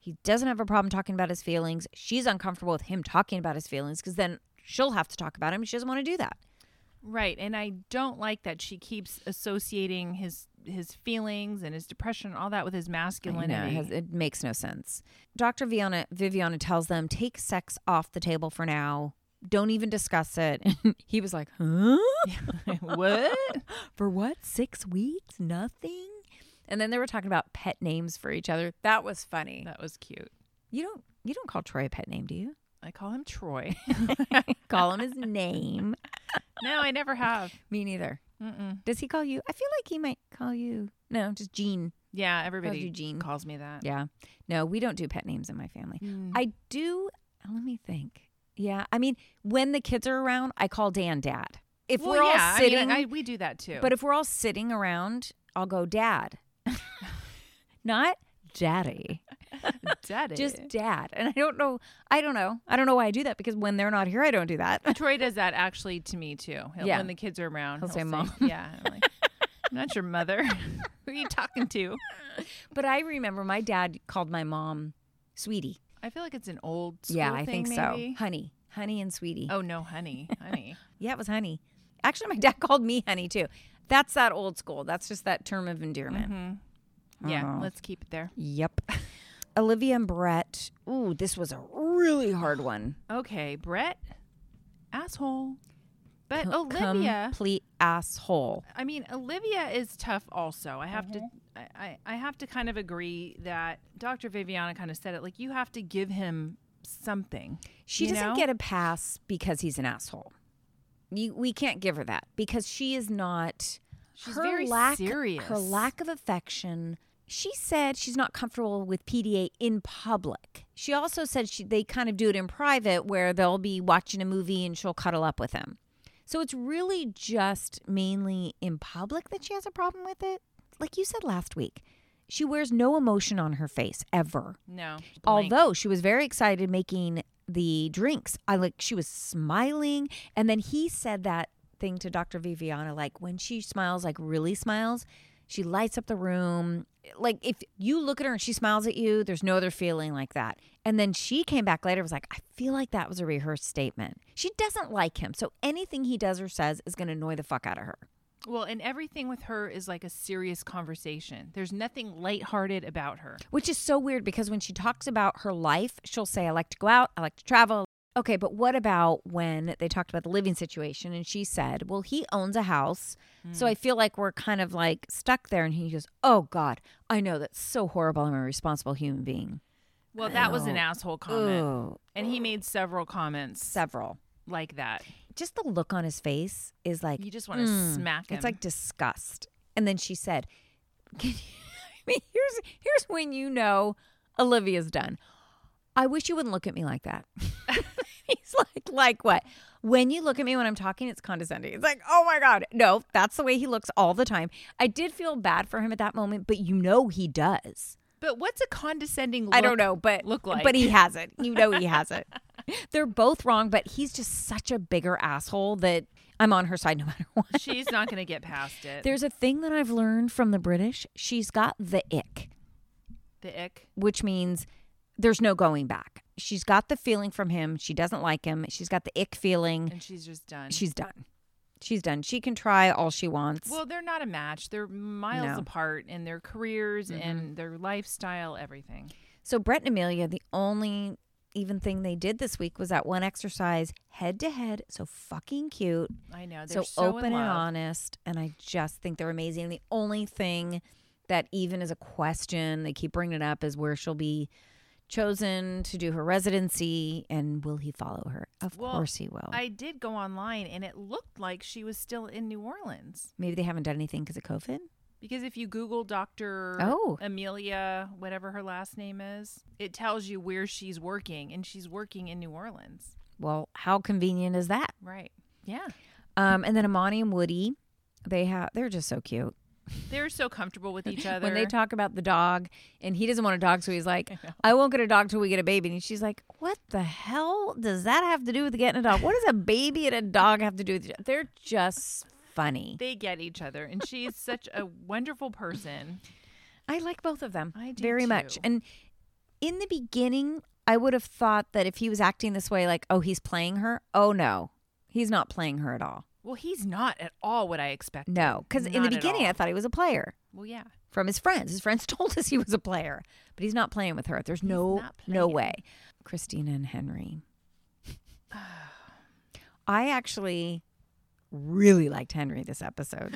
He doesn't have a problem talking about his feelings. She's uncomfortable with him talking about his feelings because then she'll have to talk about him. She doesn't want to do that. Right. And I don't like that she keeps associating his feelings and his depression, all that with his masculinity. It makes no sense. Dr. Viviana tells them, take sex off the table for now. Don't even discuss it. And he was like, huh? What? For what? 6 weeks? Nothing? And then they were talking about pet names for each other. That was funny. That was cute. You don't call Troy a pet name, do you? I call him Troy. Call him his name. No, I never have. Me neither. Mm-mm. Does he call you? I feel like he might call you. No, just Jean. Yeah, everybody Eugene. calls me that. Yeah. No, we don't do pet names in my family. I do. Let me think. Yeah. I mean, when the kids are around, I call Dan Dad. If we're all sitting. We do that too. But if we're all sitting around, I'll go Dad. Not Daddy. Daddy. Just Dad. And I don't know why I do that, because when they're not here, I don't do that. Troy does that actually to me too. Yeah. When the kids are around, He'll say Mom. Yeah. I'm like, I'm not your mother. Who are you talking to? But I remember my dad called my mom Sweetie. I feel like it's an old school Yeah, I thing, think maybe. so. Honey and Sweetie. Oh, no, honey. Yeah, it was Honey. Actually, my dad called me Honey too. That's that old school. That's just that term of endearment. Mm-hmm. Yeah, let's keep it there. Yep. Olivia and Brett. Ooh, this was a really hard one. Okay, Brett, asshole. But Olivia, complete asshole. I mean, Olivia is tough also. I have to I have to kind of agree that Dr. Viviana kind of said it, like, you have to give him something. She doesn't get a pass because he's an asshole. We can't give her that, because she is not. She's very serious. Her lack of affection. She said she's not comfortable with PDA in public. She also said they kind of do it in private, where they'll be watching a movie and she'll cuddle up with him. So it's really just mainly in public that she has a problem with it. Like you said last week, she wears no emotion on her face ever. No. Although she was very excited making the drinks. She was smiling. And then he said that thing to Dr. Viviana, like, when she smiles, like really smiles, she lights up the room. Like, if you look at her and she smiles at you, there's no other feeling like that. And then she came back later, was like, I feel like that was a rehearsed statement. She doesn't like him. So anything he does or says is going to annoy the fuck out of her. Well, and everything with her is like a serious conversation. There's nothing lighthearted about her. Which is so weird, because when she talks about her life, she'll say, I like to go out, I like to travel. Okay, but what about when they talked about the living situation and she said, well, he owns a house, so I feel like we're kind of like stuck there. And he goes, oh, God, I know, that's so horrible. I'm a responsible human being. Well, that was an asshole comment. And he made several comments. Several. Like that. Just the look on his face is like, you just want to smack him. It's like disgust. And then she said, here's when you know Olivia's done. I wish you wouldn't look at me like that. He's like what? When you look at me when I'm talking, it's condescending. It's like, oh my God. No, that's the way he looks all the time. I did feel bad for him at that moment, but you know he does. But what's a condescending look? I don't know, but look like? But he has it. You know he has it. They're both wrong, but he's just such a bigger asshole that I'm on her side no matter what. She's not going to get past it. There's a thing that I've learned from the British. She's got the ick. The ick? Which means there's no going back. She's got the feeling from him. She doesn't like him. She's got the ick feeling. And she's just done. She's done. She's done. She can try all she wants. Well, they're not a match. They're miles apart in their careers and their lifestyle, everything. So Brett and Amelia, the only even thing they did this week was that one exercise head to head. So fucking cute. I know. They're so open in love. and honest. And I just think they're amazing. And the only thing that even is a question, they keep bringing it up, is where she'll be chosen to do her residency, and will he follow her? Of course he will. I did go online and it looked like she was still in New Orleans. Maybe they haven't done anything because of COVID? Because if you Google Dr. Amelia, whatever her last name is, it tells you where she's working, and she's working in New Orleans. Well, how convenient is that? Right. Yeah. And then Amani and Woody, they're just so cute. They're so comfortable with each other. When they talk about the dog, and he doesn't want a dog, so he's like, I won't get a dog till we get a baby. And she's like, what the hell does that have to do with getting a dog? What does a baby and a dog have to do with each other? They're just funny. They get each other, and she's such a wonderful person. I like both of them. I do very too. much. And in the beginning, I would have thought that if he was acting this way, like, oh, he's playing her. Oh, no, he's not playing her at all. Well, he's not at all what I expected. No, because in the Not at beginning, all. I thought he was a player Well, yeah. from his friends. His friends told us he was a player, but he's not playing with her. There's no not way. Christina and Henry. I actually really liked Henry this episode.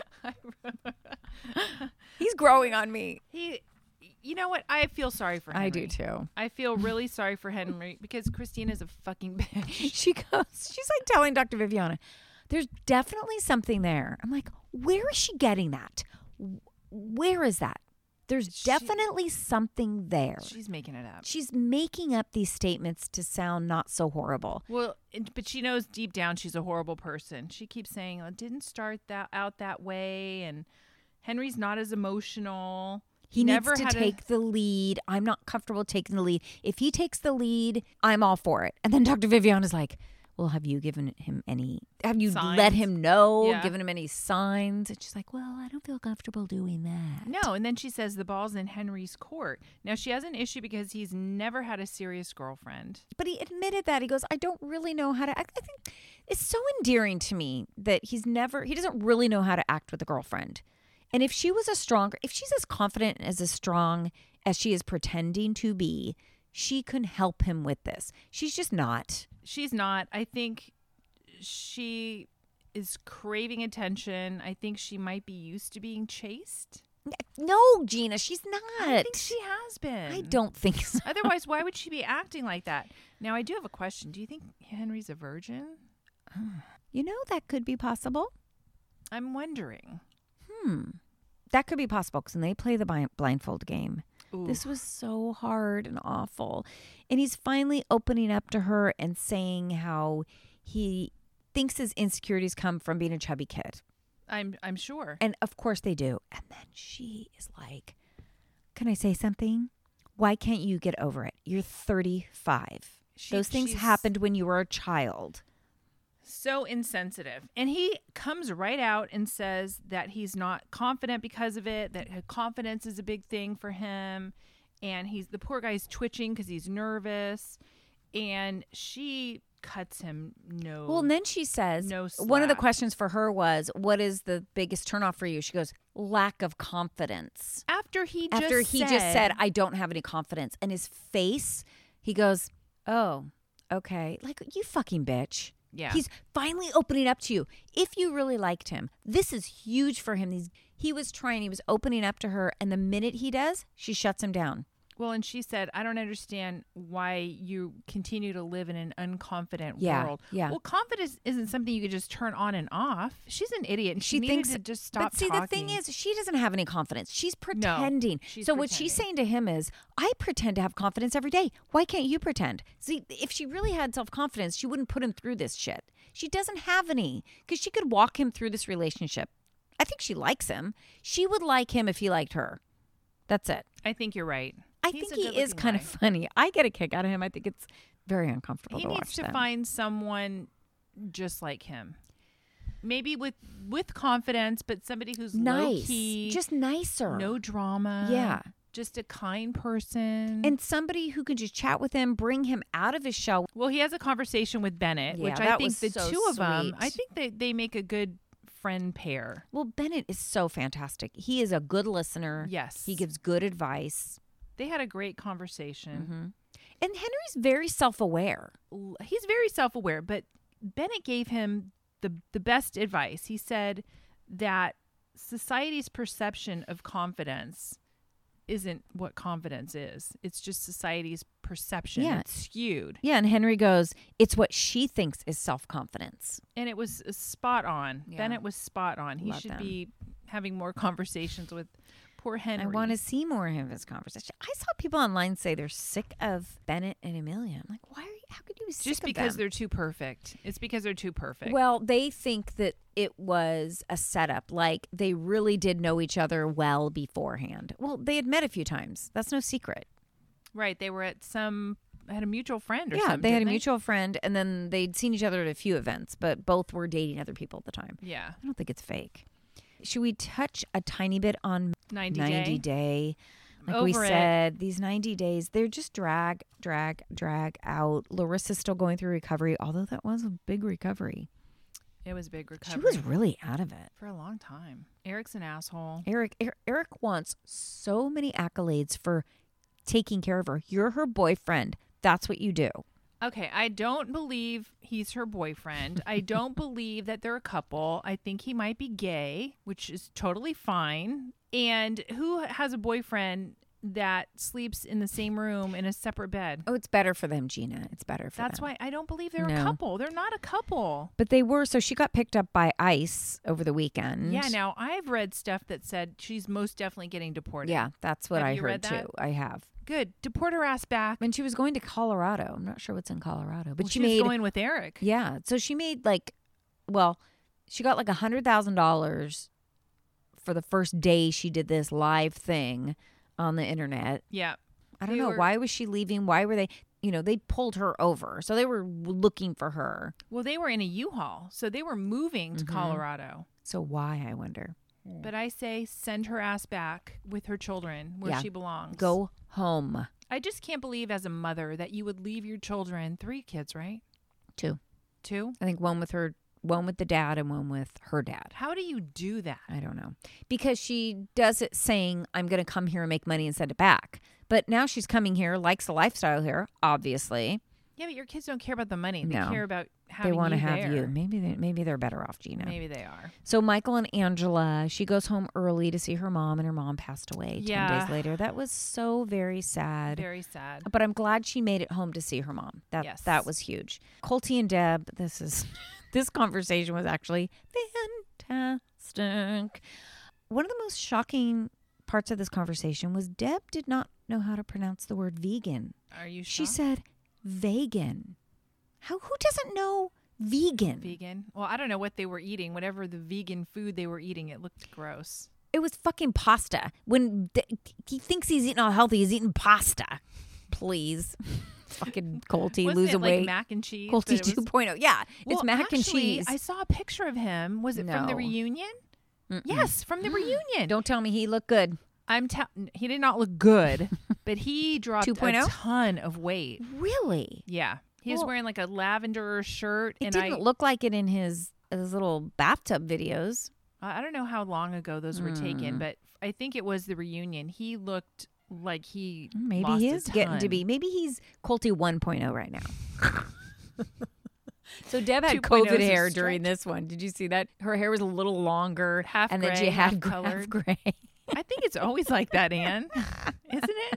He's growing on me. You know what? I feel sorry for Henry. I do too. I feel really sorry for Henry because Christina's a fucking bitch. She's like telling Dr. Viviana, there's definitely something there. I'm like, where is she getting that? Where is that? There's definitely something there. She's making it up. She's making up these statements to sound not so horrible. Well, but she knows deep down she's a horrible person. She keeps saying, it didn't start out that way, and Henry's not as emotional. He needs to take the lead. I'm not comfortable taking the lead. If he takes the lead, I'm all for it. And then Dr. Viviana's like, well, have you given him have you signs? let him know, Yeah. given him any signs? And she's like, well, I don't feel comfortable doing that. No, and then she says the ball's in Henry's court. Now, she has an issue because he's never had a serious girlfriend. But he admitted that. He goes, I don't really know how to act. I think it's so endearing to me that he doesn't really know how to act with a girlfriend. And if she's as confident and as strong as she is pretending to be, she can help him with this. She's just not. She's not. I think she is craving attention. I think she might be used to being chased. No, Gina, she's not. I think she has been. I don't think so. Otherwise, why would she be acting like that? Now, I do have a question. Do you think Henry's a virgin? You know, that could be possible. I'm wondering. That could be possible because when they play the blindfold game, Ooh. this was so hard and awful. And he's finally opening up to her and saying how he thinks his insecurities come from being a chubby kid. I'm sure. And of course they do. And then she is like, can I say something? Why can't you get over it? You're 35. Those things she's happened when you were a child. So insensitive. And he comes right out and says that he's not confident because of it, that confidence is a big thing for him. And the poor guy's twitching because he's nervous. And she cuts him Well, and then she says, no one of the slack. questions for her was, what is the biggest turnoff for you? She goes, lack of confidence. After he Just said, I don't have any confidence. And his face, he goes, oh, okay. Like, you fucking bitch. Yeah. He's finally opening up to you. If you really liked him, this is huge for him. He was opening up to her. And the minute he does, she shuts him down. Well, and she said, I don't understand why you continue to live in an unconfident Yeah, world. yeah. Well, confidence isn't something you could just turn on and off. She's an idiot. And she needed to just stop But see, talking. the thing is, she doesn't have any confidence. She's pretending. she's So what she's saying to him is, I pretend to have confidence every day. Why can't you pretend? See, if she really had self-confidence, she wouldn't put him through this shit. She doesn't have any because she could walk him through this relationship. I think she likes him. She would like him if he liked her. That's it. I think you're right. I He's think a he is good-looking kind of guy. funny. I get a kick out of him. I think it's very uncomfortable He to needs watch to them. find someone just like him. Maybe with confidence, but somebody who's nice, low-key, just nicer. no drama. Yeah. Just a kind person. And somebody who can just chat with him, bring him out of his shell. Well, he has a conversation with Bennett, Yeah, which I that think was the so two of them, sweet. I think they make a good friend pair. Well, Bennett is so fantastic. He is a good listener. Yes. He gives good advice. They had a great conversation. And Henry's very self-aware. He's very self-aware, but Bennett gave him the best advice. He said that society's perception of confidence isn't what confidence is. It's just society's perception. Yeah. It's skewed. Yeah, and Henry goes, it's what she thinks is self-confidence. And it was spot on. Yeah. Bennett was spot on. He Love should them. be having more conversations with poor Henry. I want to see more of his conversation. I saw people online say they're sick of Bennett and Amelia. I'm like, how could you be sick just of because them? they're too perfect. It's because they're too perfect. Well, they think that it was a setup. Like they really did know each other well beforehand. Well, they had met a few times. That's no secret. right. They were at had a mutual friend or Yeah, something. they had a didn't mutual friend, and then they'd seen each other at a few events, but both were dating other people at the time. Yeah. I don't think it's fake. Should we touch a tiny bit on 90 90 Day? Like Over we it. said, these 90 days, they're just drag out. Larissa's still going through recovery, although that was a big recovery. It was a big recovery. She was really out of it. for a long time. Eric's an asshole. Eric wants so many accolades for taking care of her. You're her boyfriend. That's what you do. Okay, I don't believe he's her boyfriend. I don't believe that they're a couple. I think he might be gay, which is totally fine. And who has a boyfriend that sleeps in the same room in a separate bed? Oh, it's better for them, Gina. It's better for That's them. why I don't believe they're a No. couple. They're not a couple. But they were. So she got picked up by ICE over the weekend. Yeah, now I've read stuff that said she's most definitely getting deported. Yeah, that's what Have I you read heard that? too. I have. Good. Deport her ass back. When she was going to Colorado. I'm not sure what's in Colorado. But Well, she was made going with Eric. Yeah. So she made she got like $100,000 for the first day she did this live thing on the internet. Yeah. I don't They know. were- Why was she leaving? Why were they, they pulled her over. So they were looking for her. Well, they were in a U-Haul, so they were moving to Colorado. So why, I wonder? But I say send her ass back with her children where Yeah. she belongs. Go home. I just can't believe as a mother that you would leave your children, 3 kids, right? 2. 2? I think one with the dad and one with her dad. How do you do that? I don't know. Because she does it saying, I'm going to come here and make money and send it back. But now she's coming here, likes the lifestyle here, obviously. Yeah, but your kids don't care about the money. They No. care about having They want to you have there. you. Maybe they're better off, Gina. Maybe they are. So Michael and Angela, she goes home early to see her mom, and her mom passed away 10 Yeah. days later. That was so very sad. Very sad. But I'm glad she made it home to see her mom. Yes. That was huge. Colty and Deb, this conversation was actually fantastic. One of the most shocking parts of this conversation was Deb did not know how to pronounce the word vegan. Are you She shocked? said vegan. Who doesn't know vegan? Vegan. Well, I don't know what they were eating. Whatever the vegan food they were eating, it looked gross. It was fucking pasta. When he thinks he's eating all healthy, he's eating pasta. Please. Fucking Colty Wasn't losing it like weight. mac and cheese? Colty but it was- 2.0. Yeah, it's Well, mac and actually, cheese. I saw a picture of him. Was it from the No. reunion? Yes, from the reunion. Don't tell me he looked good. He did not look good, but he dropped 2.0? a ton of weight. Really? Yeah. He was Well, wearing like a lavender shirt. It and didn't look like it in his little bathtub videos. I don't know how long ago those were taken, but I think it was the reunion. He looked like he Maybe lost he a is getting to ton. be. Maybe he's Colty 1.0 right now. So Deb had 2.0 COVID is a hair stretch. during this one. Did you see that? Her hair was a little longer, Half and then she gray, had half half colored. gray. I think it's always like that, Anne. Isn't it?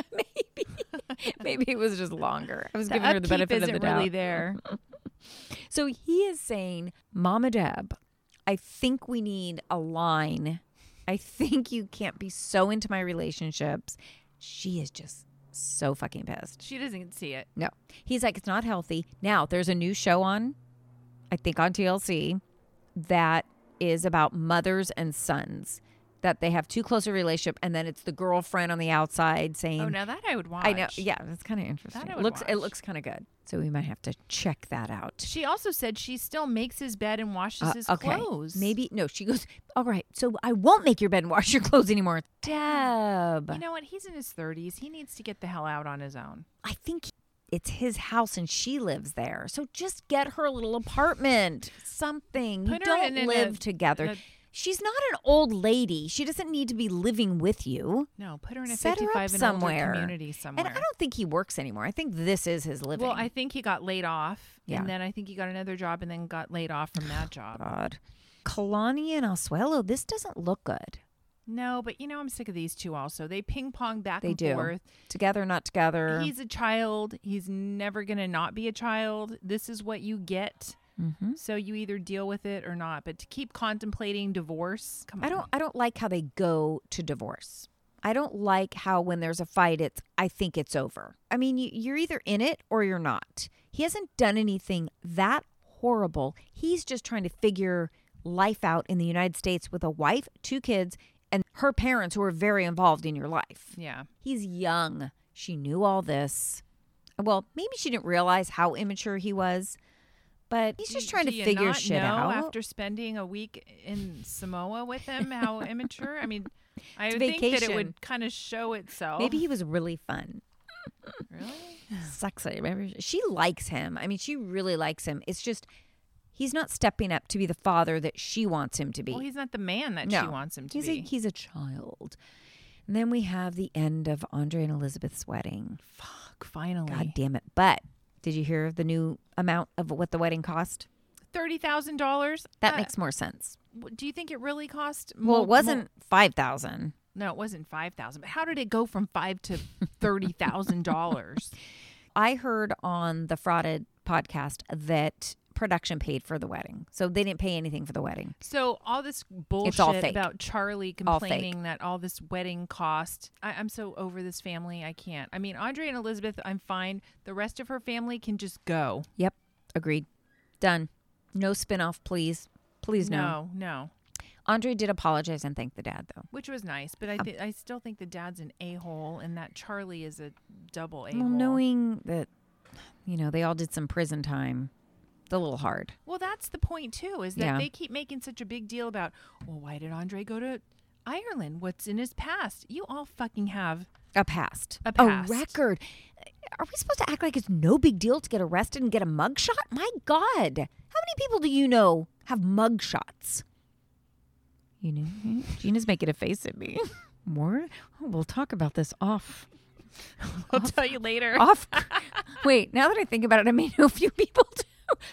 Maybe it was just longer. I was The giving her the upkeep benefit of isn't the doubt. really there. So he is saying, Mama Deb, I think we need a line. I think you can't be so into my relationships. She is just so fucking pissed. She doesn't see it. No. He's like, it's not healthy. Now, there's a new show on, I think on TLC, that is about mothers and sons, that they have too close a relationship, and then it's the girlfriend on the outside saying, Oh, now that I would watch. I know. Yeah, that's kind of interesting. That I It would looks watch. it looks kind of good. So we might have to check that out. She also said she still makes his bed and washes his clothes. Maybe no, she goes, all right, so I won't make your bed and wash your clothes anymore. Deb. You know what? He's in his 30s. He needs to get the hell out on his own. I think it's his house and she lives there. So just get her a little apartment. Something. You Put her don't in live a- together. She's not an old lady. She doesn't need to be living with you. No, put her in a Set her up 55 and somewhere. older community somewhere. And I don't think he works anymore. I think this is his living. Well, I think he got laid off, Yeah. and then I think he got another job and then got laid off from that job. God. Kalani and Asuelo, this doesn't look good. No, but I'm sick of these two also. They ping pong back They and do. forth. Together, not together. He's a child. He's never going to not be a child. This is what you get. Mm-hmm. So you either deal with it or not. But to keep contemplating divorce, come on. I don't like how they go to divorce. I don't like how when there's a fight, I think it's over. I mean, you're either in it or you're not. He hasn't done anything that horrible. He's just trying to figure life out in the United States with a wife, 2 kids, and her parents who are very involved in your life. Yeah. He's young. She knew all this. Well, maybe she didn't realize how immature he was, but he's just trying to Do you figure not shit know out. after spending a week in Samoa with him how immature? I mean, I It's would think that it vacation. would kind of show itself. Maybe he was really fun. Really? Sexy. Remember? She likes him. I mean, she really likes him. It's just he's not stepping up to be the father that she wants him to be. Well, he's not the man that she wants him to be. He's a child. And then we have the end of Andre and Elizabeth's wedding. Fuck, finally. God damn it. But did you hear the new amount of what the wedding cost? $30,000? That makes more sense. Do you think it really cost? Well, it wasn't $5,000. No, it wasn't $5,000. But how did it go from $5,000 to $30,000? I heard on the Frauded podcast that production paid for the wedding. So they didn't pay anything for the wedding. So all this bullshit all fake. about Charlie All fake. complaining that all this wedding cost. I'm so over this family. I can't. I mean, Andre and Elizabeth, I'm fine. The rest of her family can just go. Yep. Agreed. Done. No spinoff, please. Please no. No. Andre did apologize and thank the dad, though. Which was nice, but I still think the dad's an a-hole and that Charlie is a double a-hole. Well, knowing that, they all did some prison time, it's a little hard. Well, that's the point, too, is that Yeah. they keep making such a big deal about, well, why did Andre go to Ireland? What's in his past? You all fucking have A past. A past. A record. Are we supposed to act like it's no big deal to get arrested and get a mugshot? My God. How many people do you know have mugshots? Gina's making a face at me. More? Oh, we'll talk about this off. I'll tell you later. Off. Wait, now that I think about it, I may know a few people too.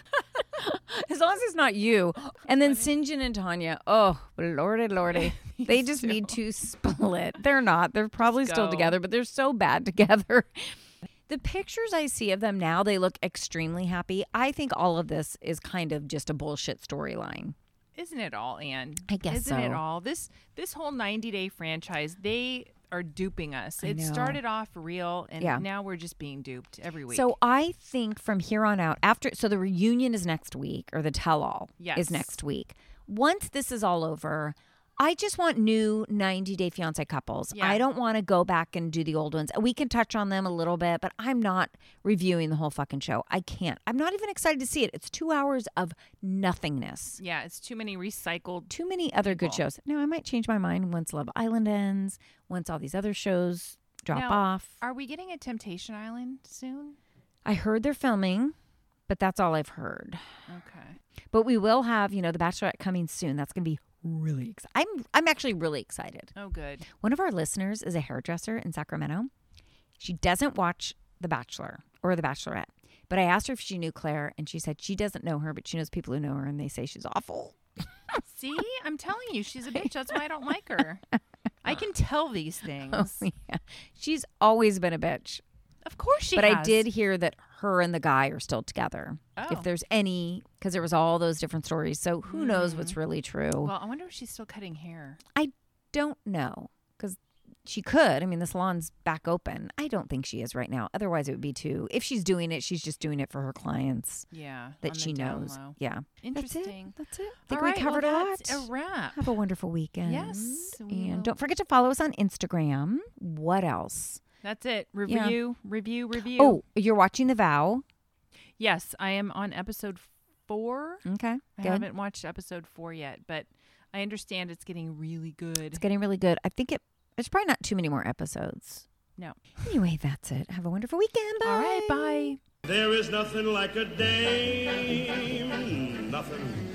As long as it's not you. And then Sinjin and Tanya. Oh, lordy. They just need to split. They're not. They're probably Just still go. together, but they're so bad together. The pictures I see of them now, they look extremely happy. I think all of this is kind of just a bullshit storyline. Isn't it all, Anne? I guess Isn't it so. all? This whole 90-day franchise, they are duping us. I It know. started off real, and Yeah. now we're just being duped every week. So I think from here on out, so the reunion is next week, or the tell-all Yes. is next week. Once this is all over, I just want new 90-day fiancé couples. Yeah. I don't want to go back and do the old ones. We can touch on them a little bit, but I'm not reviewing the whole fucking show. I can't. I'm not even excited to see it. It's 2 hours of nothingness. yeah, it's too many recycled. Too many other good People. shows. Now, I might change my mind once Love Island ends, once all these other shows drop Now, off. Are we getting a Temptation Island soon? I heard they're filming, but that's all I've heard. Okay. But we will have, The Bachelorette coming soon. That's going to be really exciting. I'm actually really excited. Oh, good. One of our listeners is a hairdresser in Sacramento. She doesn't watch The Bachelor or The Bachelorette. But I asked her if she knew Claire, and she said she doesn't know her, but she knows people who know her, and they say she's awful. See, I'm telling you, she's a bitch. That's why I don't like her. I can tell these things. Yeah. She's always been a bitch. Of course she But has. I did hear that her and the guy are still together. Oh. If there's any, because there was all those different stories. So who knows what's really true. Well, I wonder if she's still cutting hair. I don't know, because she could. I mean, the salon's back open. I don't think she is right now. Otherwise, it would be too. If she's doing it, she's just doing it for her clients Yeah. that on the she down knows. low. Yeah. Interesting. That's it. I think All we right, covered a lot. that's a wrap. Have a wonderful weekend. Yes, we will. And don't forget to follow us on Instagram. What else? That's it. Yeah. Review. Oh, you're watching The Vow. Yes, I am on episode 4. Okay. I Good. haven't watched episode 4 yet, but I understand it's getting really good. It's getting really good. I think there's probably not too many more episodes. No. Anyway, that's it. Have a wonderful weekend. Bye. All right, bye. There is nothing like a dame, nothing